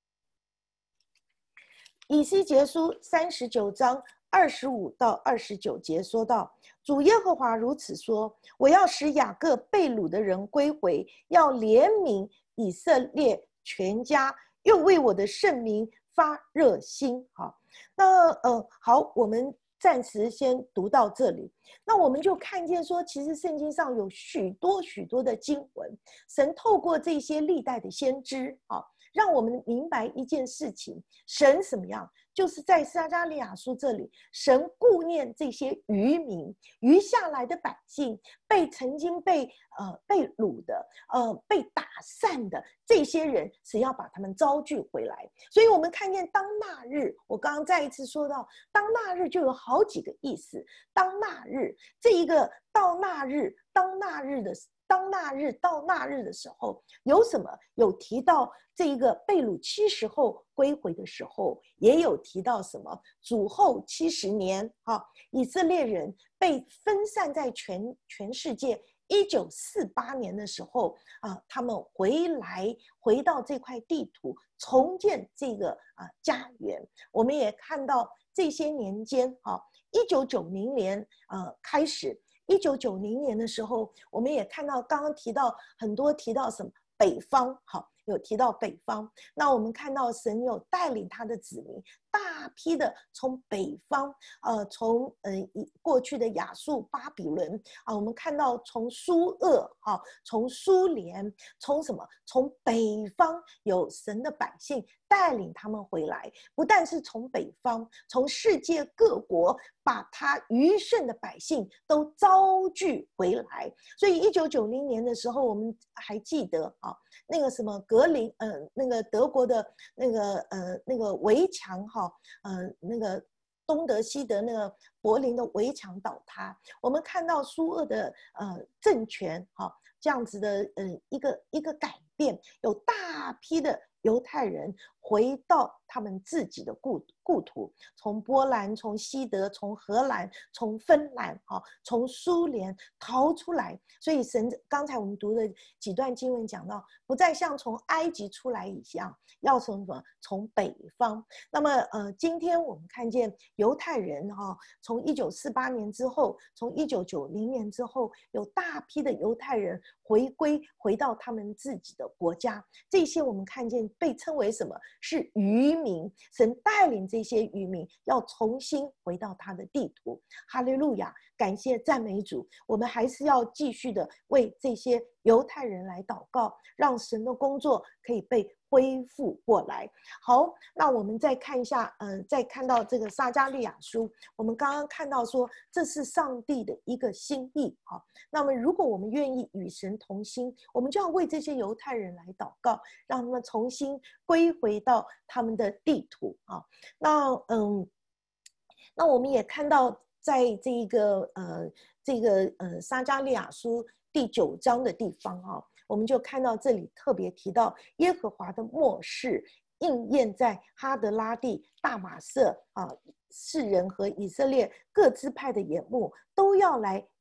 以西结书三十九章二十五到二十九节说到：“主耶和华如此说，我要使雅各被掳的人归回，要怜悯以色列全家，又为我的圣名发热心。”好，那呃，好，我们暂时先读到这里。那我们就看见说，其实圣经上有许多许多的经文，神透过这些历代的先知啊，让我们明白一件事情：神什么样？就是在撒迦利亚书这里，神顾念这些渔民、余下来的百姓，被曾经被呃被掳的、呃被打散的这些人，神要把他们招聚回来。所以我们看见当那日，我刚刚再一次说到，当那日就有好几个意思。当那日，这一个到那日，当那日的。当那日到那日的时候，有什么？有提到这一个被掳七十后归回的时候，也有提到什么？主后七十年，啊，以色列人被分散在全全世界。一九四八年的时候啊，他们回来，回到这块地图，重建这个啊家园。我们也看到这些年间，啊，一九九零年呃开始。一九九零年的时候，我们也看到刚刚提到很多提到什么北方，好，有提到北方。那我们看到神有带领他的子民大批的从北方，呃，从呃过去的亚述、巴比伦啊，我们看到从苏俄，哈，从苏联，从什么？从北方有神的百姓带领他们回来，不但是从北方，从世界各国把他余剩的百姓都招聚回来。所以一九九零年的时候，我们还记得啊，那个什么格林，呃，那个德国的那个呃那个围墙，哈，呃，那个东德西德那个柏林的围墙倒塌，我们看到苏俄的呃政权，哈，这样子的呃一个一个改变，有大批的犹太人回到他们自己的故故土，从波兰、从西德、从荷兰、从芬兰，哈，从苏联逃出来。所以神刚才我们读的几段经文讲到，不再像从埃及出来一样，要从什么？从北方。那么呃，今天我们看见犹太人哈，从一九四八年之后，从一九九零年之后，有大批的犹太人回归，回到他们自己的国家。这些我们看见被称为什么？是渔民。神带领这些渔民要重新回到他的地图。哈利路亚！感谢赞美主。我们还是要继续的为这些犹太人来祷告，让神的工作可以被恢复过来。好，那我们再看一下，呃，再看到这个撒迦利亚书，我们刚刚看到说这是上帝的一个心意。好，那么如果我们愿意与神同心，我们就要为这些犹太人来祷告，让他们重新归回到他们的地图啊。那嗯，那我们也看到。在这一个呃这个呃撒迦利亚书第九章的地方啊，我们就看到这里特别提到耶和华的末世应验在哈德拉地、大马色啊，世人和以色列各支派的眼目都要来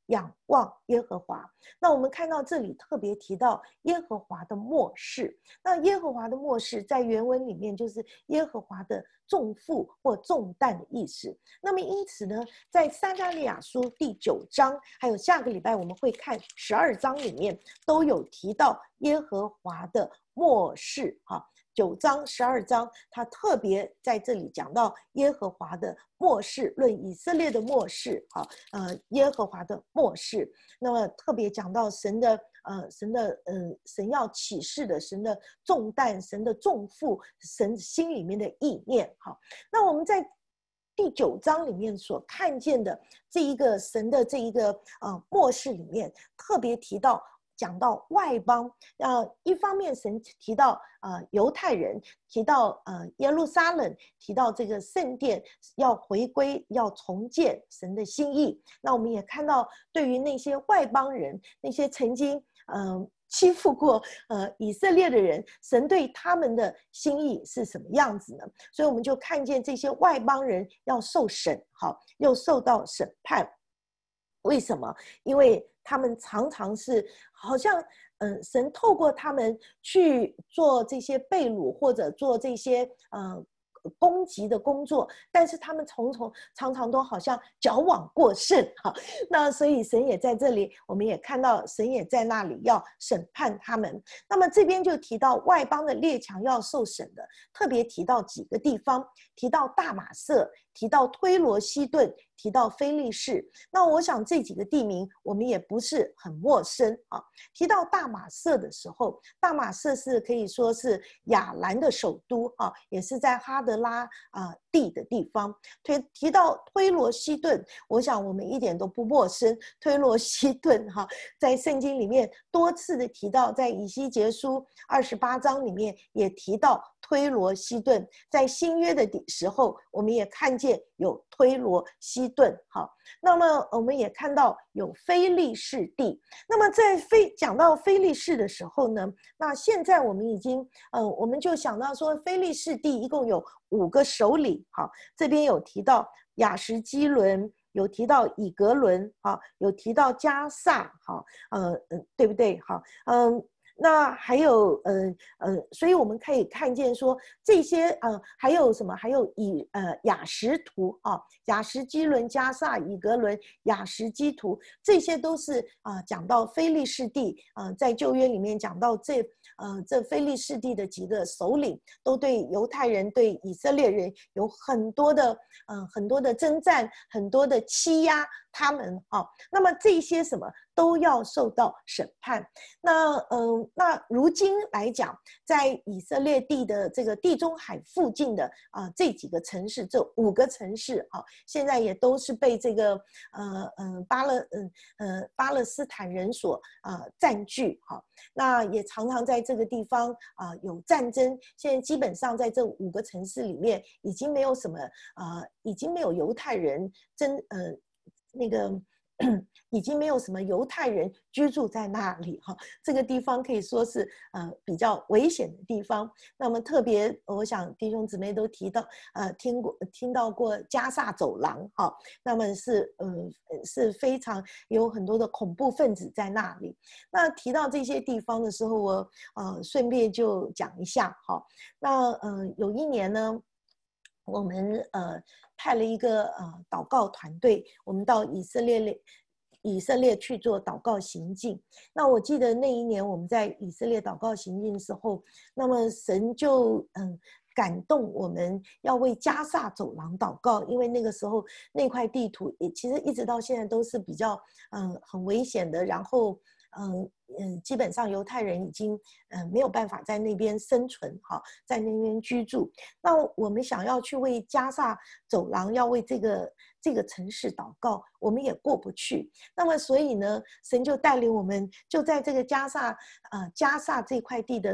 仰望耶和华。那我们看到这里特别提到耶和华的默示，那耶和华的默示在原文里面就是耶和华的重负或重担的意思。那么因此呢，在撒迦利亚书第九章，还有下个礼拜我们会看十二章里面都有提到耶和华的默示哈。九章、十二章，他特别在这里讲到耶和华的默示，论以色列的默示，啊，呃，耶和华的默示。那么特别讲到神的，呃，神的，呃，神要启示的，神的重担，神的重负，神心里面的意念。好，那我们在第九章里面所看见的这一个神的这一个呃默示里面，特别提到。讲到外邦，呃，一方面神提到呃犹太人，提到呃耶路撒冷，提到这个圣殿要回归，要重建神的心意。那我们也看到，对于那些外邦人，那些曾经呃欺负过呃以色列的人，神对他们的心意是什么样子呢？所以我们就看见这些外邦人要受审，好，又受到审判。为什么？因为他们常常是好像，嗯，神透过他们去做这些被掳或者做这些呃攻击的工作，但是他们从从常常都好像矫枉过正哈。那所以神也在这里，我们也看到神也在那里要审判他们。那么这边就提到外邦的列强要受审的，特别提到几个地方，提到大马色，提到推罗西顿，提到非利士。那我想这几个地名我们也不是很陌生啊。提到大马色的时候，大马色是可以说是亚兰的首都啊，也是在哈德拉啊、呃、地的地方。提提到推罗西顿，我想我们一点都不陌生。推罗西顿哈、啊，在圣经里面多次的提到，在以西结书二十八章里面也提到推罗西顿。在新约的时候，我们也看见有推罗西顿。好，那么我们也看到有非利士地。那么在非讲到非利士的时候呢，那现在我们已经呃，我们就想到说，非利士地一共有五个首领。好，这边有提到亚什基伦，有提到以格伦，好，有提到加萨，好，呃，对不对？好，嗯。那还有呃呃，所以我们可以看见说这些呃还有什么？还有以呃雅什图啊，雅什基伦、加萨、以格伦、雅什基图，这些都是啊、呃、讲到非利士地啊、呃，在旧约里面讲到这呃这非利士地的几个首领，都对犹太人、对以色列人有很多的嗯、呃、很多的征战，很多的欺压他们啊。那么这些什么都要受到审判。那嗯。那如今来讲，在以色列地的这个地中海附近的啊、呃、这几个城市，这五个城市啊，现在也都是被这个呃呃巴勒嗯呃巴勒斯坦人所啊、呃、占据哈、啊。那也常常在这个地方啊、呃、有战争。现在基本上在这五个城市里面，已经没有什么啊、呃，已经没有犹太人真呃那个。已经没有什么犹太人居住在那里哈，这个地方可以说是呃比较危险的地方。那么特别，我想弟兄姊妹都提到呃听过听到过加萨走廊哈，那么是呃是非常有很多的恐怖分子在那里。那提到这些地方的时候，我呃顺便就讲一下哈。那呃有一年呢，我们呃派了一个呃祷告团队，我们到以色列以色列去做祷告行进。那我记得那一年我们在以色列祷告行进的时候，那么神就嗯感动我们要为加萨走廊祷告，因为那个时候那块地图也其实一直到现在都是比较嗯很危险的，然后嗯嗯，基本上犹太人已经嗯没有办法在那边生存哈，在那边居住。那我们想要去为加萨走廊，要为这个这个城市祷告，我们也过不去。那么所以呢，神就带领我们，就在这个加萨呃加萨这块地的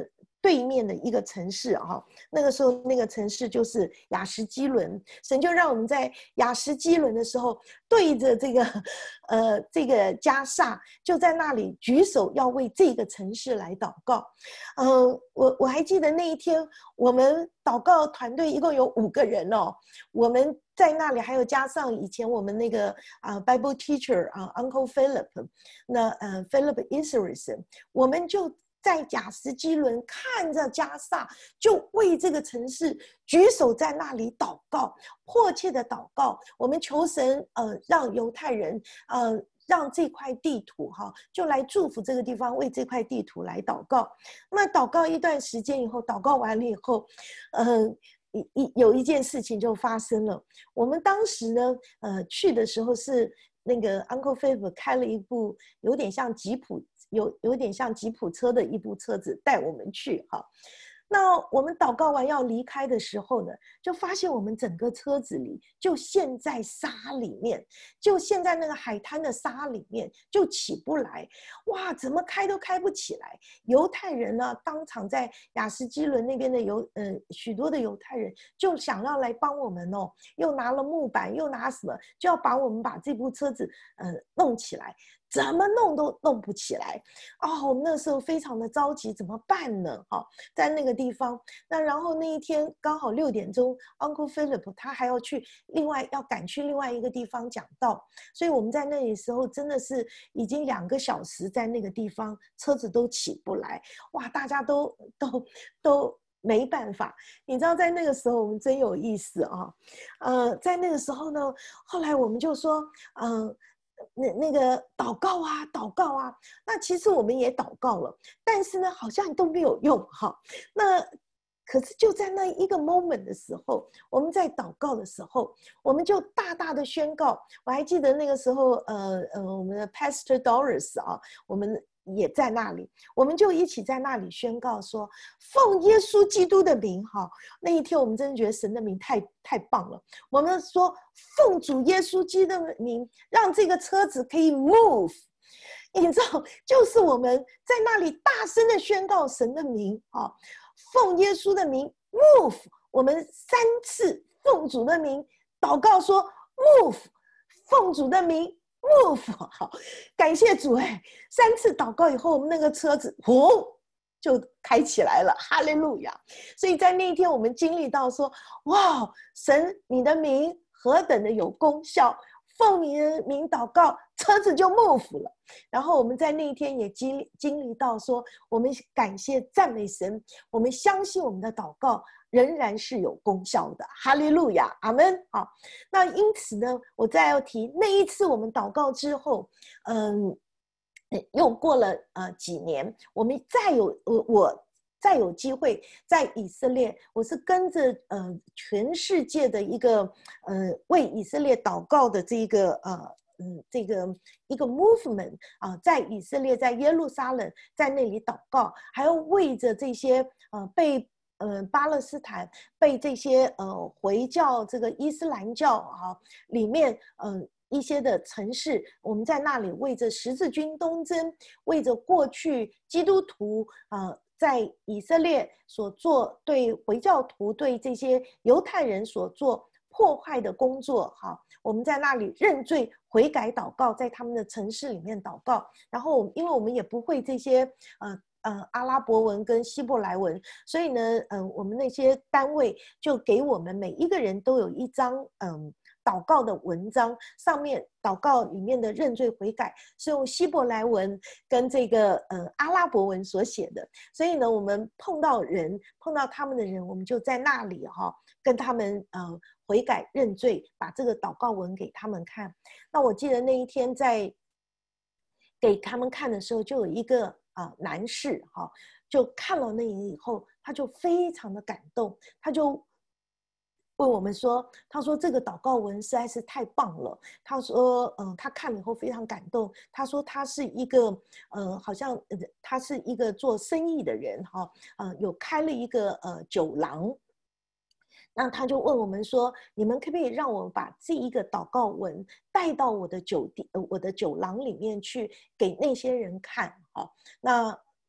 对面的一个城市哈、哦，那个时候那个城市就是亚什基伦，神就让我们在亚什基伦的时候，对着这个呃这个迦萨，就在那里举手要为这个城市来祷告。嗯、呃，我我还记得那一天我们祷告团队一共有五个人哦，我们在那里还有加上以前我们那个啊、呃、Bible teacher 啊、呃、Uncle Philip， 那呃 Philip Israelson， 我们就在亚什基伦看着迦萨，就为这个城市举手在那里祷告，迫切的祷告。我们求神呃让犹太人呃让这块地图哈，就来祝福这个地方，为这块地图来祷告。那么祷告一段时间以后，祷告完了以后，呃，一一有一件事情就发生了。我们当时呢，呃，去的时候是那个 Uncle Philip 开了一部有点像吉普，有有点像吉普车的一部车子带我们去哈。那我们祷告完要离开的时候呢，就发现我们整个车子里就陷在沙里面，就陷在那个海滩的沙里面，就起不来。哇，怎么开都开不起来。犹太人呢，当场在亚什基伦那边的犹呃许多的犹太人就想要来帮我们哦，又拿了木板，又拿什么，就要把我们把这部车子呃弄起来。怎么弄都弄不起来哦，我们那时候非常的着急，怎么办呢？哦，在那个地方，那然后那一天刚好六点钟 ，Uncle Philip 他还要去另外要赶去另外一个地方讲道，所以我们在那里时候真的是已经两个小时在那个地方，车子都起不来，哇，大家都都都没办法。你知道在那个时候我们真有意思啊，呃，在那个时候呢，后来我们就说，嗯、呃。那那个祷告啊，祷告啊，那其实我们也祷告了，但是呢，好像都没有用哈。那可是就在那一个 moment 的时候，我们在祷告的时候，我们就大大的宣告。我还记得那个时候，呃呃，我们的 Pastor Doris 啊，我们也在那里，我们就一起在那里宣告说，奉耶稣基督的名哈。那一天我们真的觉得神的名太太棒了。我们说奉主耶稣基督的名，让这个车子可以 move。你知道，就是我们在那里大声的宣告神的名啊，奉耶稣的名 move。我们三次奉主的名祷告说 move， 奉主的名。move， 好，感谢主哎！三次祷告以后，我们那个车子呼就开起来了，哈利路亚！所以在那一天，我们经历到说，哇，神，你的名何等的有功效！奉你的名祷告，车子就 move 了。然后我们在那一天也经历经历到说，我们感谢赞美神，我们相信我们的祷告仍然是有功效的，哈利路亚，阿们。好，那因此呢，我再要提那一次我们祷告之后，嗯，又过了呃几年，我们再有我我再有机会在以色列，我是跟着呃全世界的一个呃为以色列祷告的这个呃。嗯，这个一个 movement 啊、呃，在以色列，在耶路撒冷，在那里祷告，还要为着这些呃被呃巴勒斯坦被这些呃回教这个伊斯兰教啊里面呃一些的城市，我们在那里为着十字军东征，为着过去基督徒啊。呃在以色列所做对回教徒对这些犹太人所做破坏的工作，哈，我们在那里认罪悔改祷告，在他们的城市里面祷告。然后，因为我们也不会这些呃呃阿拉伯文跟希伯来文，所以呢，嗯、呃，我们那些单位就给我们每一个人都有一张嗯。呃祷告的文章，上面祷告里面的认罪悔改是用希伯来文跟这个呃阿拉伯文所写的，所以呢，我们碰到人碰到他们的人，我们就在那里哈、哦、跟他们呃悔改认罪，把这个祷告文给他们看。那我记得那一天在给他们看的时候，就有一个啊、呃、男士哈、哦，就看了那以后，他就非常的感动，他就问我们说，他说这个祷告文实在是太棒了。他说，嗯、呃，他看了以后非常感动。他说他是一个，呃，好像、呃、他是一个做生意的人哈，呃，有开了一个呃酒廊。那他就问我们说，你们可不可以让我把这一个祷告文带到我的酒店、呃、我的酒廊里面去给那些人看？哈，那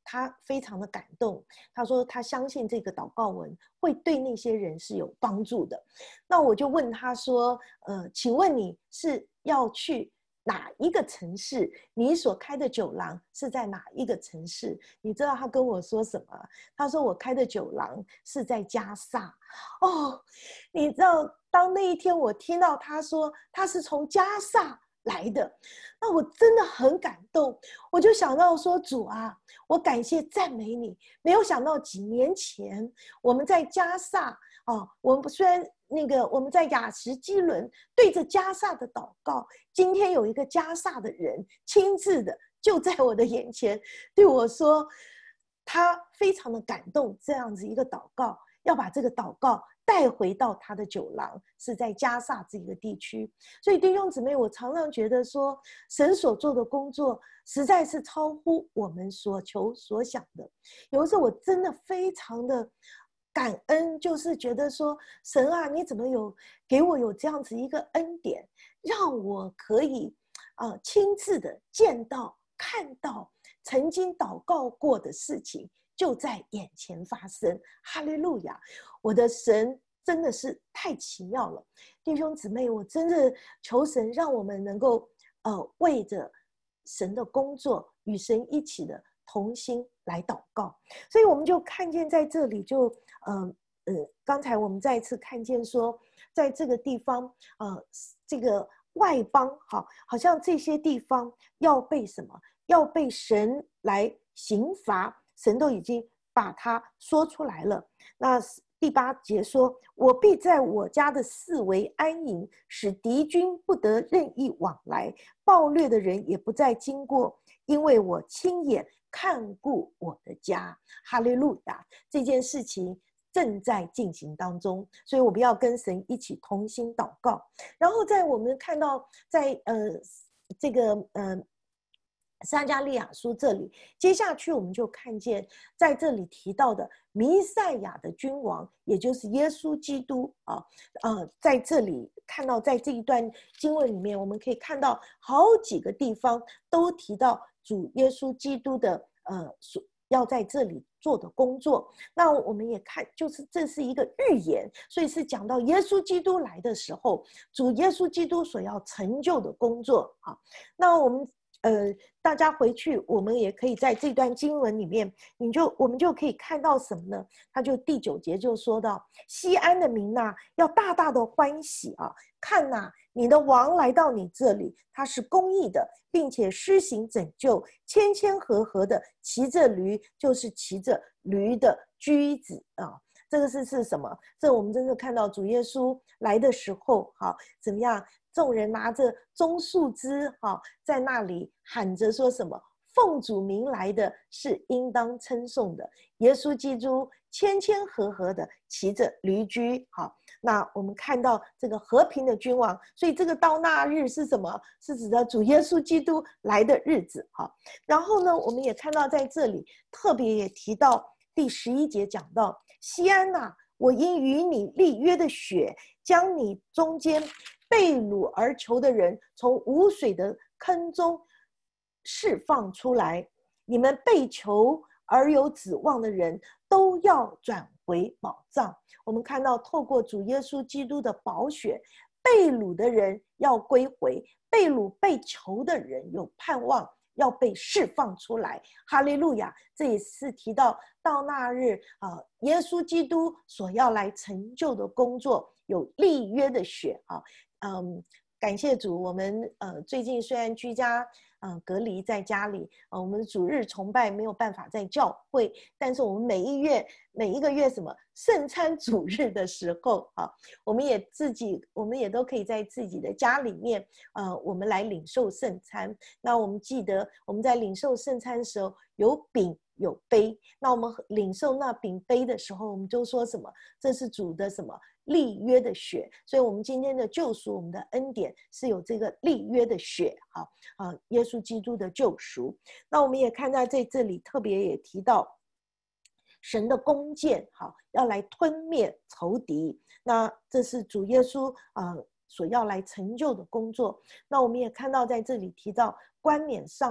他非常的感动，他说他相信这个祷告文会对那些人是有帮助的。那我就问他说，呃，请问你是要去哪一个城市？你所开的酒廊是在哪一个城市？你知道他跟我说什么？他说我开的酒廊是在加萨。哦，你知道，当那一天我听到他说他是从加萨来的，那我真的很感动。我就想到说，主啊，我感谢赞美你。没有想到几年前我们在加萨哦，我们虽然那个我们在雅什基伦对着加萨的祷告，今天有一个加萨的人亲自的就在我的眼前对我说，他非常的感动，这样子一个祷告，要把这个祷告带回到他的酒廊，是在加萨这个地区。所以弟兄姊妹，我常常觉得说，神所做的工作实在是超乎我们所求所想的。有的时候我真的非常的感恩，就是觉得说，神啊，你怎么有给我有这样子一个恩典，让我可以呃亲自的见到看到曾经祷告过的事情就在眼前发生。哈利路亚！我的神真的是太奇妙了。弟兄姊妹，我真的求神让我们能够呃为着神的工作与神一起的同心来祷告。所以我们就看见在这里就呃呃刚才我们再一次看见说，在这个地方呃这个外邦好好像这些地方要被什么，要被神来刑罚，神都已经把它说出来了。那第八节说，我必在我家的四围安营，使敌军不得任意往来，暴虐的人也不再经过，因为我亲眼看顾我的家。哈利路亚！这件事情正在进行当中，所以我们要跟神一起同心祷告。然后在我们看到在呃这个呃撒迦利亚书这里，接下去我们就看见在这里提到的弥赛亚的君王，也就是耶稣基督啊，呃，在这里看到，在这一段经文里面，我们可以看到好几个地方都提到主耶稣基督的呃所要在这里做的工作。那我们也看，就是这是一个预言，所以是讲到耶稣基督来的时候，主耶稣基督所要成就的工作啊。那我们。呃，大家回去，我们也可以在这段经文里面，你就我们就可以看到什么呢？他就第九节就说到，西安的民呐、啊，要大大的欢喜啊！看呐、啊，你的王来到你这里，他是公义的，并且施行拯救，谦谦和和的骑着驴，就是骑着驴的驹子啊。这个是是什么？这我们真的看到主耶稣来的时候，好怎么样？众人拿着棕树枝，哈，在那里喊着说什么？奉主名来的是应当称颂的。耶稣基督谦谦和和的骑着驴驹，好，那我们看到这个和平的君王，所以这个到那日是什么？是指的主耶稣基督来的日子，好。然后呢，我们也看到在这里特别也提到第十一节讲到，西安呐、啊，我因与你立约的血，将你中间被掳而囚的人从无水的坑中释放出来，你们被囚而有指望的人都要转回宝藏。我们看到透过主耶稣基督的宝血，被掳的人要归回，被掳被囚的人有盼望要被释放出来。哈利路亚！这也是提到到那日啊、呃，耶稣基督所要来成就的工作，有立约的血啊。嗯，感谢主，我们呃最近虽然居家呃隔离在家里，呃我们主日崇拜没有办法在教会，但是我们每一月每一个月什么圣餐主日的时候啊，我们也自己我们也都可以在自己的家里面，呃我们来领受圣餐。那我们记得我们在领受圣餐的时候有饼有杯，那我们领受那饼杯的时候，我们就说什么？这是主的什么？立约的血。所以我们今天的救赎，我们的恩典是有这个立约的血，好啊，耶稣基督的救赎。那我们也看到在这里特别也提到神的弓箭，好，要来吞灭仇敌。那这是主耶稣啊、呃、所要来成就的工作。那我们也看到在这里提到冠冕上的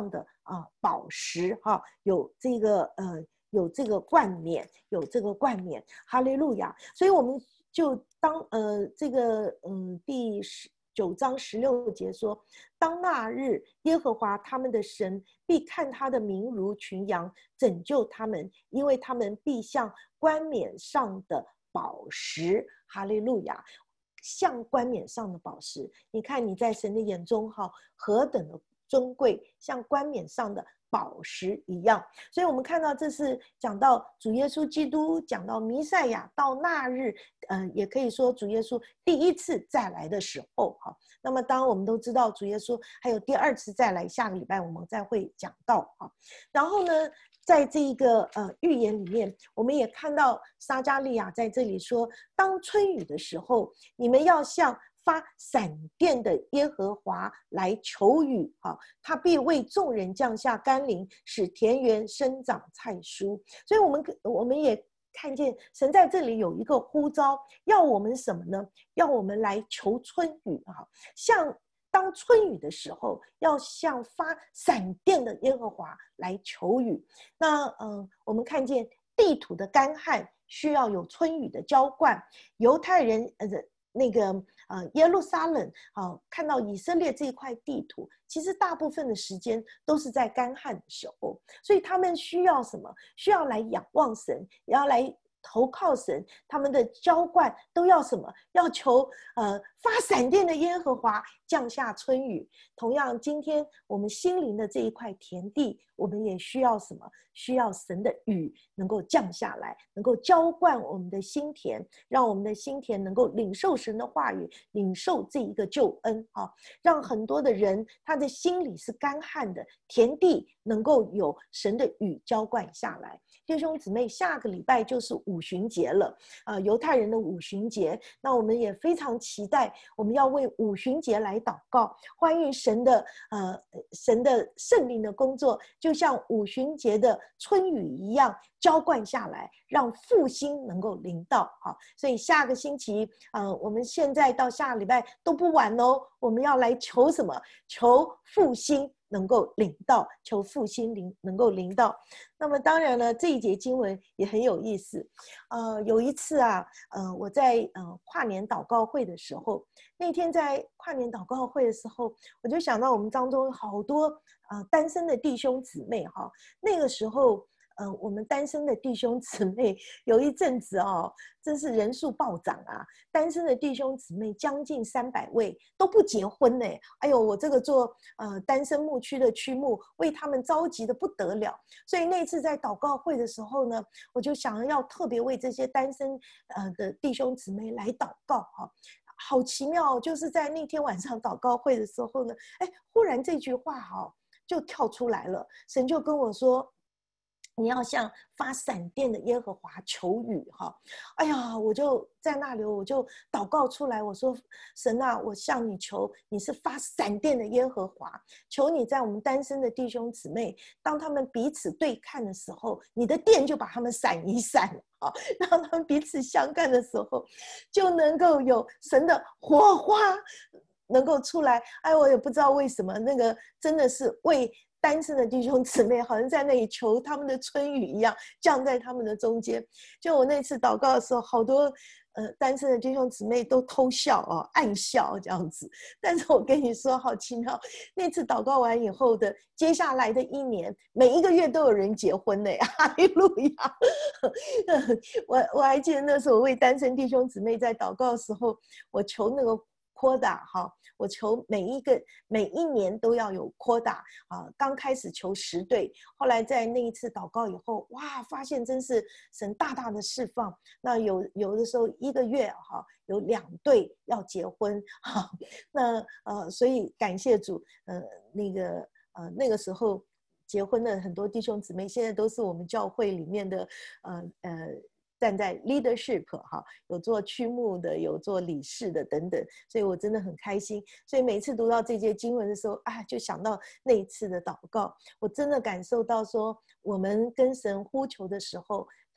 啊宝石哈，有这个呃有这个冠冕，有这个冠冕，哈利路亚！所以我们就当呃这个嗯第十九章十六节说，当那日耶和华他们的神必看他的民如群羊，拯救他们，因为他们必像冠冕上的宝石，哈利路亚！像冠冕上的宝石，你看你在神的眼中哈，何等的尊贵，像冠冕上的宝石一样。所以我们看到这是讲到主耶稣基督，讲到弥赛亚到那日，呃，也可以说主耶稣第一次再来的时候哈。那么当我们都知道主耶稣还有第二次再来，下个礼拜我们再会讲到哈。然后呢，在这一个呃预言里面，我们也看到撒迦利亚在这里说，当春雨的时候，你们要向发闪电的耶和华来求雨啊，他必为众人降下甘霖，使田园生长菜蔬。所以我们我们也看见神在这里有一个呼召，要我们什么呢？要我们来求春雨啊，像当春雨的时候，要向发闪电的耶和华来求雨。那嗯、呃，我们看见地土的干旱需要有春雨的浇灌。犹太人呃那个呃耶路撒冷啊、呃，看到以色列这一块地土，其实大部分的时间都是在干旱的时候，所以他们需要什么？需要来仰望神，也要来投靠神，他们的浇灌都要什么？要求呃发闪电的耶和华降下春雨。同样，今天我们心灵的这一块田地，我们也需要什么？需要神的雨能够降下来，能够浇灌我们的心田，让我们的心田能够领受神的话语，领受这一个救恩啊！让很多的人他的心里是干旱的，田地能够有神的雨浇灌下来。弟兄姊妹，下个礼拜就是五旬节了，呃，犹太人的五旬节，那我们也非常期待，我们要为五旬节来祷告，欢迎神的呃神的圣灵的工作，就像五旬节的春雨一样浇灌下来，让复兴能够临到。好，所以下个星期，呃，我们现在到下个礼拜都不晚哦，我们要来求什么？求复兴能够临到，求复兴临能够临到。那么当然呢，这一节经文也很有意思。呃，有一次啊，呃，我在呃跨年祷告会的时候，那天在跨年祷告会的时候，我就想到我们当中好多呃单身的弟兄姊妹哈，那个时候。呃，我们单身的弟兄姊妹有一阵子哦，真是人数暴涨啊！单身的弟兄姊妹将近三百位都不结婚呢。哎呦，我这个做呃单身牧区的区牧，为他们着急的不得了。所以那次在祷告会的时候呢，我就想要特别为这些单身呃的弟兄姊妹来祷告哈。好奇妙，就是在那天晚上祷告会的时候呢，哎，忽然这句话哈就跳出来了，神就跟我说。你要向发闪电的耶和华求雨哈，哎呀，我就在那里，我就祷告出来，我说神啊，我向你求，你是发闪电的耶和华，求你在我们单身的弟兄姊妹，当他们彼此对看的时候，你的电就把他们闪一闪啊，让他们彼此相看的时候，就能够有神的火花能够出来。哎，我也不知道为什么，那个真的是为。单身的弟兄姊妹好像在那里求他们的春雨一样降在他们的中间。就我那次祷告的时候，好多呃单身的弟兄姊妹都偷笑哦，暗笑这样子。但是我跟你说，好奇妙，那次祷告完以后的接下来的一年，每一个月都有人结婚呢，哈利路亚！我我还记得那时候我为单身弟兄姊妹在祷告的时候，我求那个。扩大哈，我求每一个每一年都要有扩大啊。刚开始求十对，后来在那一次祷告以后，哇，发现真是神大大的释放。那有有的时候一个月哈有两对要结婚哈，那呃所以感谢主，呃那个呃那个时候结婚的很多弟兄姊妹，现在都是我们教会里面的呃呃。站在 leadership 哈，有做区牧的，有做理事的等等，所以我真的很开心。所以每次读到这节经文的时候，啊，就想到那一次的祷告，我真的感受到说，我们跟神呼求的时候，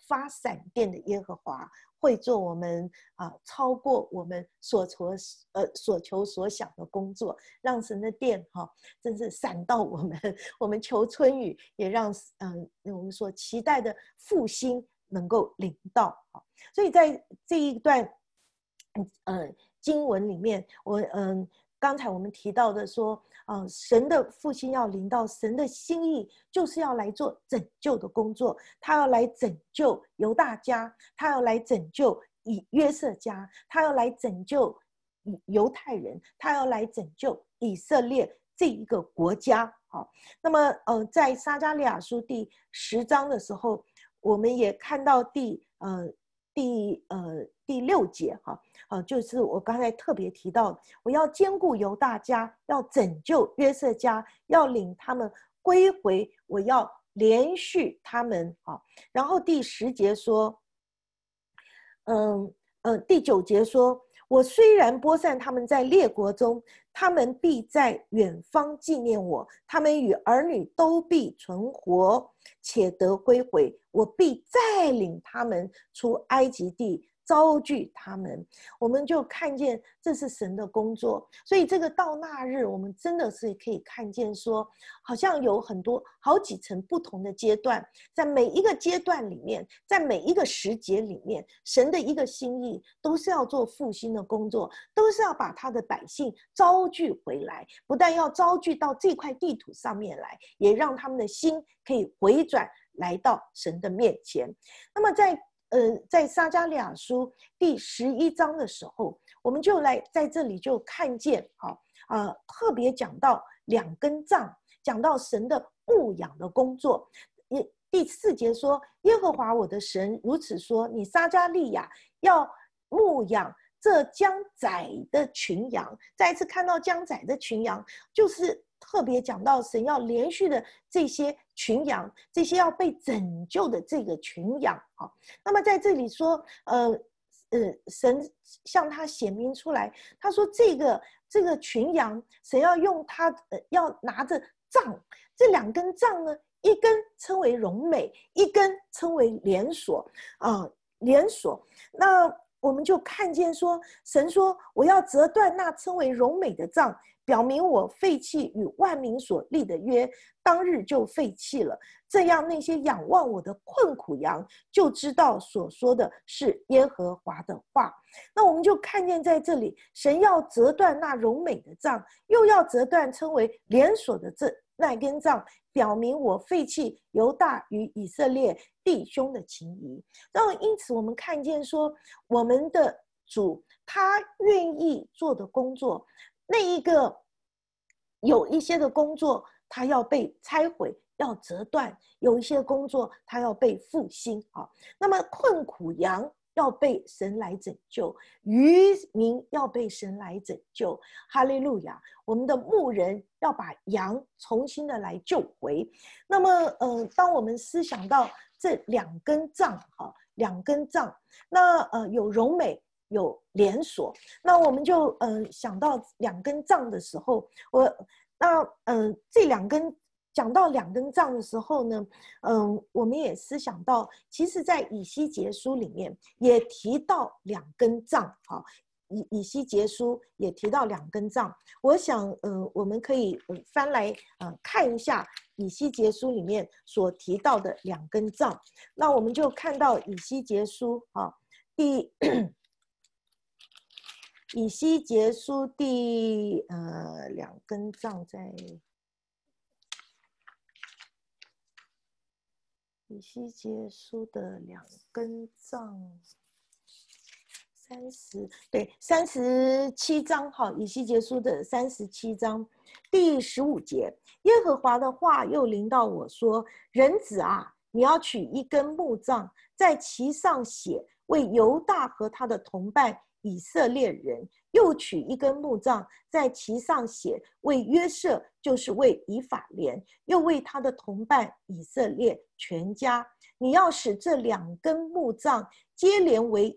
发闪电的耶和华，会做我们啊、呃、超过我们所求呃所求所想的工作，让神的殿哈、哦，真是闪到我们，我们求春雨，也让嗯、呃、我们所期待的复兴能够临到。所以在这一段呃经文里面，我嗯。呃刚才我们提到的说，呃，神的复兴要临到，神的心意就是要来做拯救的工作，他要来拯救犹大家，他要来拯救以约瑟家，他要来拯救犹太人，他要来拯救以色列这一个国家。好，那么呃，在撒迦利亚书第十章的时候，我们也看到第呃第呃第六节哈。呃，就是我刚才特别提到，我要兼顾犹大家，要拯救约瑟家，要领他们归回，我要连续他们啊。然后第十节说，嗯呃，第九节说，我虽然播散他们在列国中，他们必在远方纪念我，他们与儿女都必存活，且得归回，我必再领他们出埃及地，招聚他们。我们就看见这是神的工作。所以这个到那日，我们真的是可以看见说，好像有很多好几层不同的阶段，在每一个阶段里面，在每一个时节里面，神的一个心意都是要做复兴的工作，都是要把他的百姓招聚回来，不但要招聚到这块地图上面来，也让他们的心可以回转来到神的面前。那么在呃，在撒迦利亚书第十一章的时候，我们就来在这里就看见，好、呃，特别讲到两根杖，讲到神的牧养的工作。第四节说，耶和华我的神如此说，你撒迦利亚要牧养这将宰的群羊。再一次看到将宰的群羊，就是特别讲到神要连续的这些群羊，这些要被拯救的这个群羊。好，那么在这里说，呃呃，神向他显明出来，他说这个这个群羊，神要用他、呃、要拿着杖，这两根杖呢，一根称为荣美，一根称为连锁啊、呃，连锁。那我们就看见说，神说我要折断那称为荣美的杖，表明我废弃与万民所立的约，当日就废弃了。这样那些仰望我的困苦羊就知道所说的是耶和华的话。那我们就看见在这里，神要折断那荣美的杖，又要折断称为连锁的这那根杖，表明我废弃犹大与以色列弟兄的情谊。然后因此我们看见说，我们的主他愿意做的工作，那一个有一些的工作他要被拆毁，要折断，有一些工作他要被复兴。好，那么困苦羊要被神来拯救，渔民要被神来拯救。哈利路亚！我们的牧人要把羊重新的来救回。那么呃，当我们思想到这两根杖，哈，两根杖，那呃有荣美有连锁，那我们就呃想到两根杖的时候，我那呃这两根讲到两根杖的时候呢，嗯，我们也思想到，其实在以西结书里面也提到两根杖，好，以以西结书也提到两根杖。我想，嗯，我们可以翻来呃看一下以西结书里面所提到的两根杖。那我们就看到以西结书啊，第以西结书第呃两根杖在。以西结书的两根杖，三十对三十七章哈，以西结书的三十七章第十五节，耶和华的话又临到我说：人子啊，你要取一根木杖，在其上写为犹大和他的同伴以色列人；又取一根木杖，在其上写为约瑟，就是为以法莲，又为他的同伴以色列全家。你要使这两根木杖接连为一，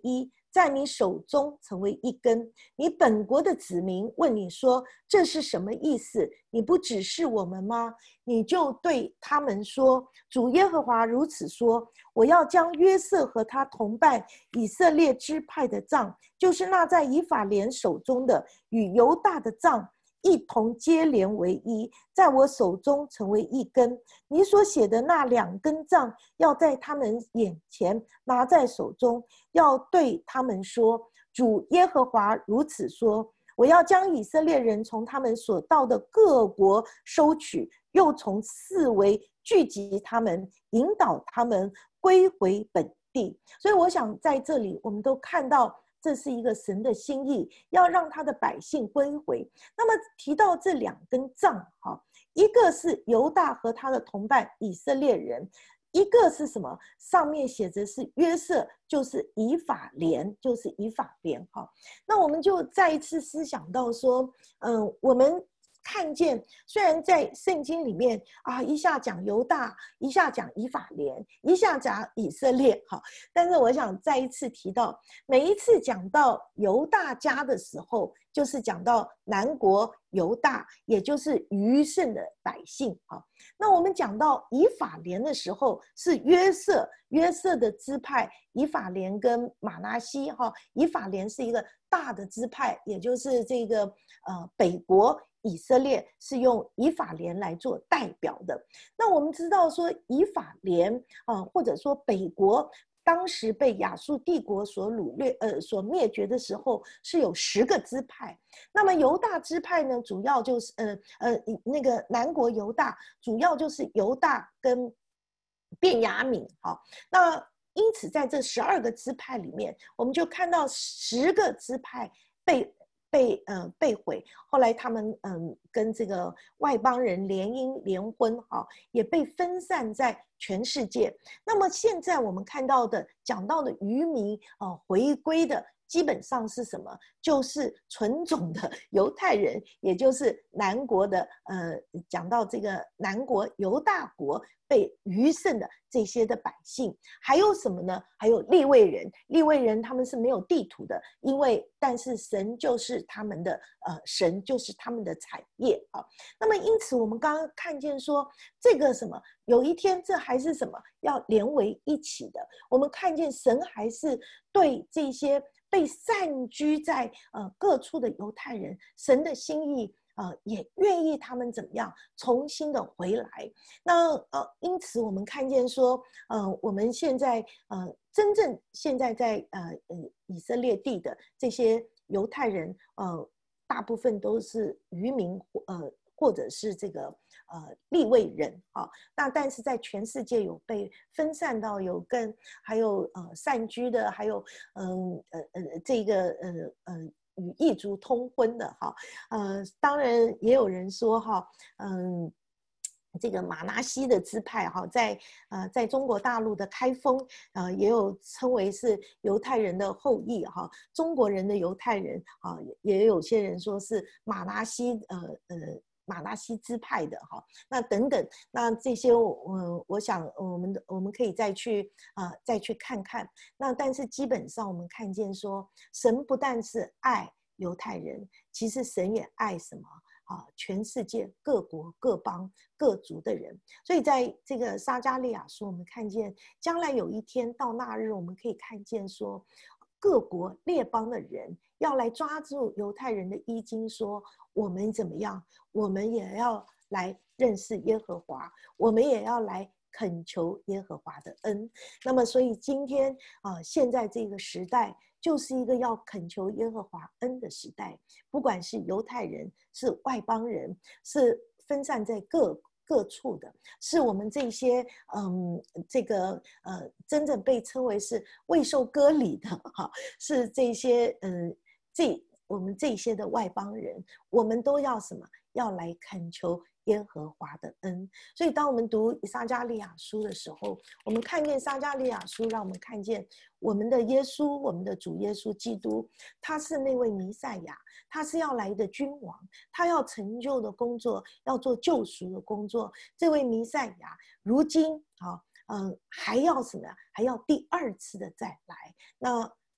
在你手中成为一根。你本国的子民问你说，这是什么意思？你不指示我们吗？你就对他们说，主耶和华如此说，我要将约瑟和他同伴以色列支派的杖，就是那在以法莲手中的，与犹大的杖一同接连为一，在我手中成为一根。你所写的那两根杖，要在他们眼前拿在手中，要对他们说，主耶和华如此说，我要将以色列人从他们所到的各国收取，又从四围聚集他们，引导他们归回本地。所以我想在这里我们都看到，这是一个神的心意，要让他的百姓归回。那么提到这两根杖，一个是犹大和他的同伴以色列人，一个是什么？上面写着是约瑟，就是以法莲，就是以法莲。那我们就再一次思想到说，嗯，我们看见，虽然在圣经里面啊，一下讲犹大，一下讲以法莲，一下讲以色列，哈，但是我想再一次提到，每一次讲到犹大家的时候，就是讲到南国犹大，也就是余剩的百姓，哈。那我们讲到以法莲的时候，是约瑟，约瑟的支派，以法莲跟马拿西，哈，以法莲是一个大的支派，也就是这个呃北国。以色列是用以法莲来做代表的。那我们知道说以法莲啊、呃，或者说北国，当时被亚述帝国所掳掠呃所灭绝的时候，是有十个支派。那么犹大支派呢，主要就是呃呃那个南国犹大，主要就是犹大跟便雅悯。好，那因此在这十二个支派里面，我们就看到十个支派被。被呃被毁，后来他们嗯、呃、跟这个外邦人联姻联婚，哈、哦，也被分散在全世界。那么现在我们看到的讲到的渔民啊、呃、回归的，基本上是什么？就是纯种的犹太人，也就是南国的呃讲到这个南国犹大国被余剩的这些的百姓。还有什么呢？还有利未人，利未人他们是没有地图的，因为但是神就是他们的呃神就是他们的产业啊。那么因此我们刚刚看见说这个什么，有一天这还是什么要连为一起的。我们看见神还是对这些被散居在呃各处的犹太人，神的心意。呃，也愿意他们怎么样重新的回来。那呃，因此我们看见说，呃，我们现在呃，真正现在在呃呃以色列地的这些犹太人，呃，大部分都是渔民，呃，或者是这个呃利未人啊。那但是在全世界有被分散到有跟还有呃散居的，还有嗯呃呃这个呃呃。与异族通婚的哈，呃，当然也有人说哈，嗯，这个马拿西的支派哈，在呃在中国大陆的开封，呃，也有称为是犹太人的后裔哈，中国人的犹太人啊，也有些人说是马拿西呃呃。马拿西支派的哈，那等等，那这些我、嗯、我想我们我们可以再去啊、呃、再去看看。那但是基本上我们看见说，神不但是爱犹太人，其实神也爱什么啊？全世界各国各邦各族的人。所以在这个撒迦利亚书，我们看见将来有一天到那日，我们可以看见说，各国列邦的人要来抓住犹太人的衣襟，说我们怎么样？我们也要来认识耶和华，我们也要来恳求耶和华的恩。那么，所以今天啊、呃，现在这个时代就是一个要恳求耶和华恩的时代。不管是犹太人，是外邦人，是分散在各各处的，是我们这些嗯，这个呃，真正被称为是未受割礼的哈，是这些嗯，这我们这些的外邦人，我们都要什么？要来恳求耶和华的恩。所以当我们读撒迦利亚书的时候，我们看见撒迦利亚书，让我们看见我们的耶稣，我们的主耶稣基督，他是那位弥赛亚，他是要来的君王，他要成就的工作，要做救赎的工作。这位弥赛亚如今啊，嗯，还要什么呀？还要第二次的再来。那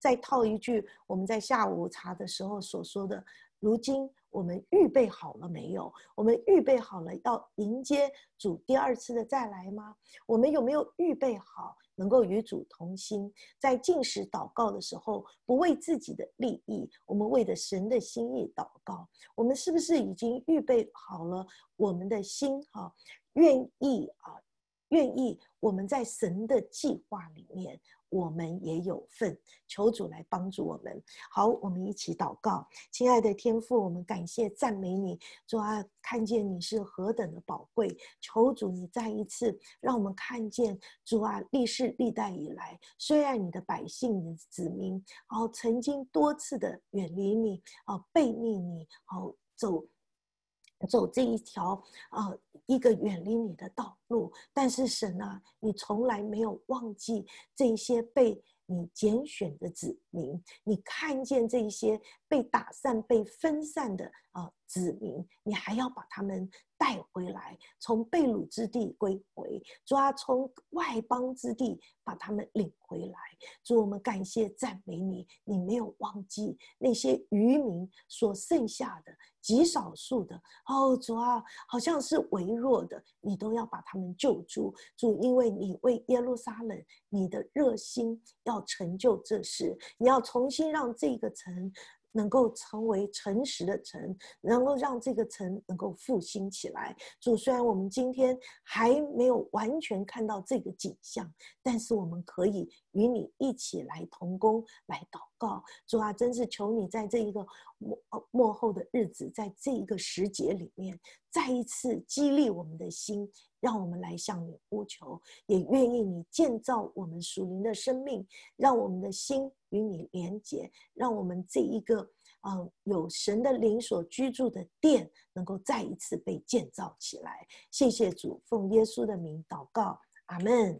再套一句我们在下午茶的时候所说的，如今我们预备好了没有？我们预备好了要迎接主第二次的再来吗？我们有没有预备好能够与主同心，在禁食祷告的时候，不为自己的利益，我们为着神的心意祷告？我们是不是已经预备好了我们的心啊，愿意啊，愿意我们在神的计划里面，我们也有份，求主来帮助我们。好，我们一起祷告。亲爱的天父，我们感谢赞美你，主啊，看见你是何等的宝贵，求主你再一次让我们看见，主啊，历世历代以来，虽然你的百姓、你的子民，哦，曾经多次的远离你，哦，背逆你，哦，走走这一条呃一个远离你的道路，但是神啊，你从来没有忘记这些被你拣选的子民，你看见这些被打散、被分散的啊、呃、子民，你还要把他们带回来，从被掳之地归回，主啊，从外邦之地把他们领回来。主，我们感谢赞美你，你没有忘记那些渔民所剩下的极少数的哦，主啊，好像是微弱的，你都要把他们救助。主，因为你为耶路撒冷，你的热心要成就这事，你要重新让这个城能够成为诚实的城，能够让这个城能够复兴起来。主，虽然我们今天还没有完全看到这个景象，但是我们可以与你一起来同工，来祷告。主啊，真是求你在这一个末末后的日子，在这一个时节里面，再一次激励我们的心，让我们来向你呼求，也愿意你建造我们属灵的生命，让我们的心与你连结，让我们这一个呃有神的灵所居住的殿能够再一次被建造起来。谢谢主，奉耶稣的名祷告，阿们。